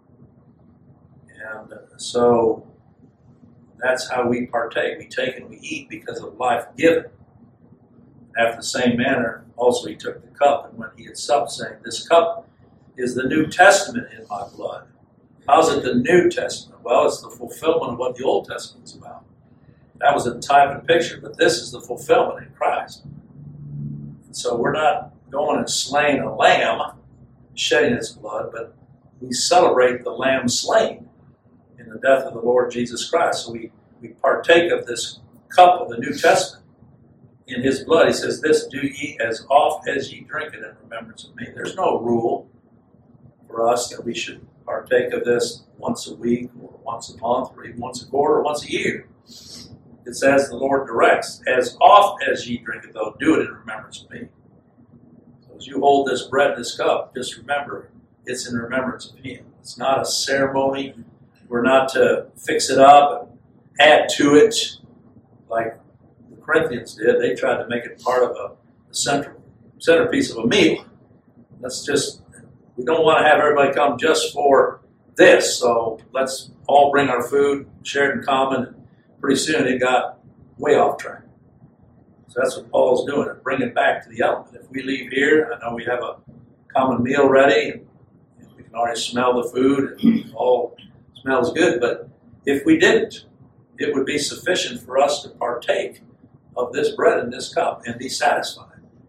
And so that's how we partake. We take and we eat because of life given. After the same manner, also he took the cup, and when he had supped, saying, this cup is the New Testament in my blood. How's it the New Testament? Well, it's the fulfillment of what the Old Testament is about. That was a type and picture, but this is the fulfillment in Christ. And so we're not going and slaying a lamb, shedding its blood, but we celebrate the lamb slain in the death of the Lord Jesus Christ. So we, we partake of this cup of the New Testament in his blood. He says, this do ye as oft as ye drink it in remembrance of me. There's no rule for us that we should partake of this once a week or once a month or even once a quarter or once a year. It's as the Lord directs. As oft as ye drink it, though, do it in remembrance of me. So as you hold this bread and this cup, just remember it's in remembrance of him. It's not a ceremony. We're not to fix it up and add to it like the Corinthians did. They tried to make it part of a, a central, centerpiece of a meal. Let's just, we don't want to have everybody come just for this, so let's all bring our food, share it in common, and pretty soon it got way off track. So that's what Paul's doing, bring it back to the element. If we leave here, I know we have a common meal ready, and we can already smell the food, and it all smells good, but if we didn't, it would be sufficient for us to partake of this bread and this cup and be satisfied.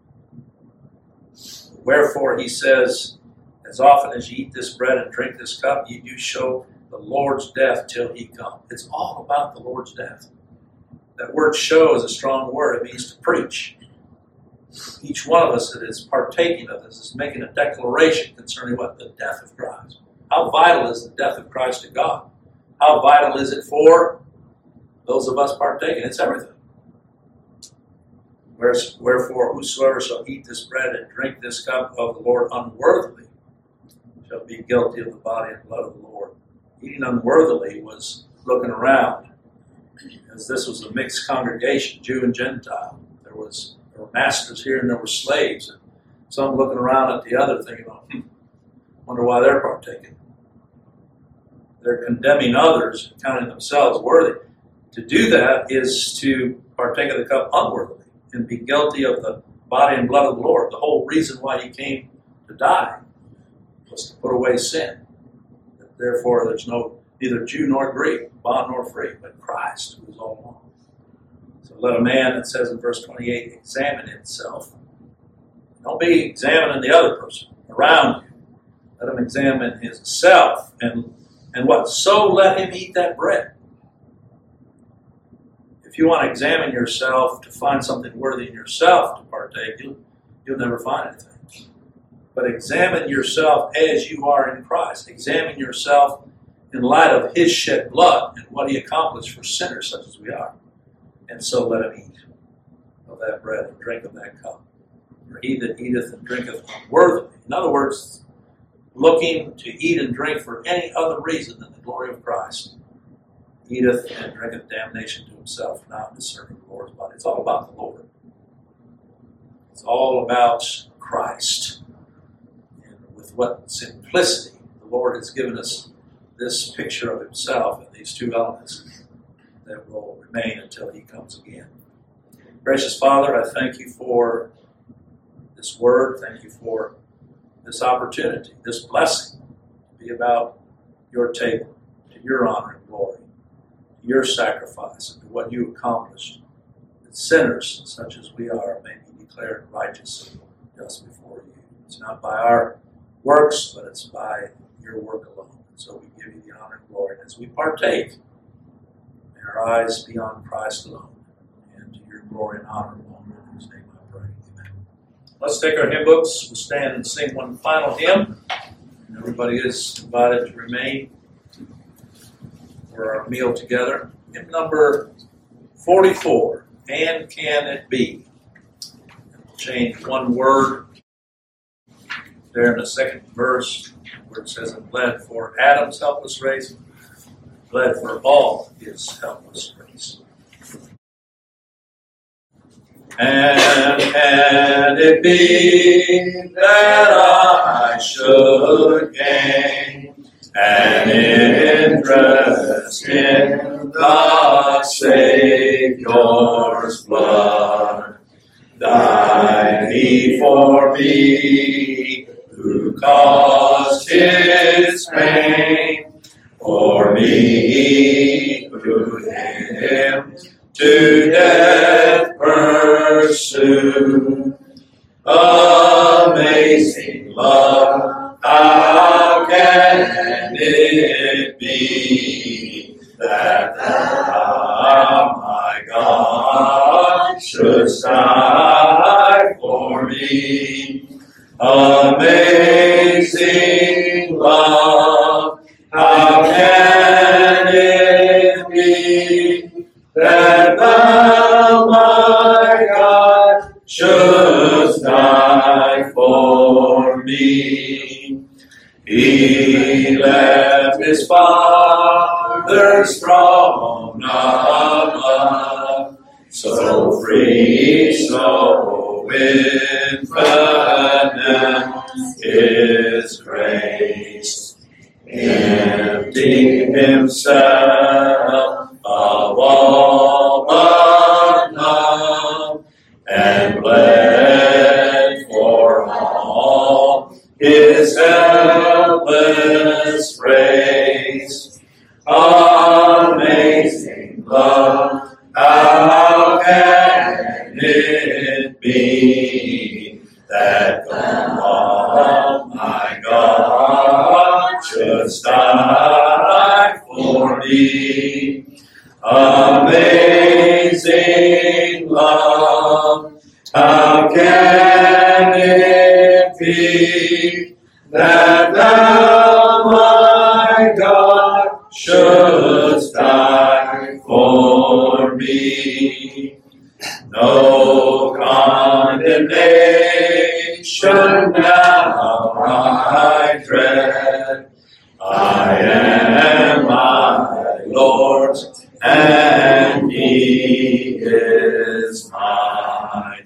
Wherefore, he says, as often as ye eat this bread and drink this cup, ye do show the Lord's death till he come. It's all about the Lord's death. That word show is a strong word. It means to preach. Each one of us that is partaking of this is making a declaration concerning what? The death of Christ. How vital is the death of Christ to God? How vital is it for those of us partaking? It's everything. Wherefore, whosoever shall eat this bread and drink this cup of the Lord unworthily shall be guilty of the body and blood of the Lord. Eating unworthily was looking around, because this was a mixed congregation, Jew and Gentile. There was there were masters here and there were slaves, and some looking around at the other thinking, oh, hmm, wonder why they're partaking. They're condemning others and counting themselves worthy. To do that is to partake of the cup unworthily and be guilty of the body and blood of the Lord. The whole reason why he came to die was to put away sin. Therefore, there's no neither Jew nor Greek, bond nor free, but Christ, who is all in all. So let a man, it says in verse twenty-eight, examine himself. Don't be examining the other person around you. Let him examine himself. And, and what? So let him eat that bread. If you want to examine yourself to find something worthy in yourself to partake, you'll, you'll never find anything. But examine yourself as you are in Christ. Examine yourself in light of his shed blood and what he accomplished for sinners such as we are. And so let him eat of that bread and drink of that cup. For he that eateth and drinketh unworthily. In other words, looking to eat and drink for any other reason than the glory of Christ, eateth and drinketh damnation to himself, not discerning the Lord's body. It's all about the Lord. It's all about Christ. with what simplicity the Lord has given us this picture of himself and these two elements that will remain until he comes again. Gracious Father, I thank you for this word. Thank you for this opportunity, this blessing to be about your table, to your honor and glory, to your sacrifice, and to what you accomplished, that sinners such as we are may be declared righteous and just before you. It's not by our works, but it's by your work alone. And so we give you the honor and glory. And as we partake, may our eyes be on Christ alone, and to your glory and honor alone. In whose name I pray. Amen. Let's take our hymn books. We'll stand and sing one final hymn. And everybody is invited to remain for our meal together. Hymn number forty-four, And Can It Be? And we'll change one word there in the second verse where it says, and bled for Adam's helpless race, bled for all his helpless race.
And can it be that I should gain an interest in the Savior's blood? Died he for me, who caused his pain, for me, who him to death pursue. Amazing love, how can it be that thou, my God, shouldst die for me? Amazing love, how can it be that thou, my God, shouldst die for me? He left his Father's throne above, so free, so infinite his grace, emptying himself of all but love, and bled for all his helpless race. Amazing love, how can it be that thou, my God, shouldst die for me? Amazing love, how can it be that thou, my God, shouldst die for me? No condemnation now I dread, I am my Lord's, and he is mine.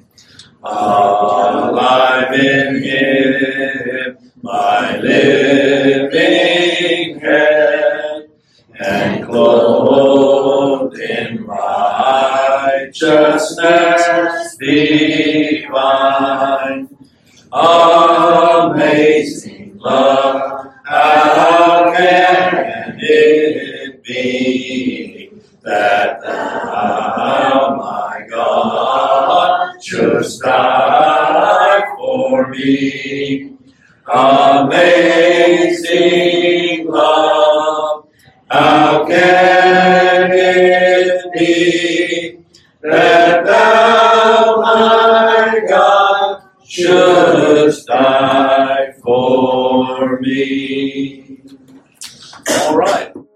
Alive in him, my living head, and clothed in righteousness divine. Amazing love, how can it be that thou, my God, shouldst die for me? Amazing love, how can it be that thou, my God, shouldst die for me?
All right.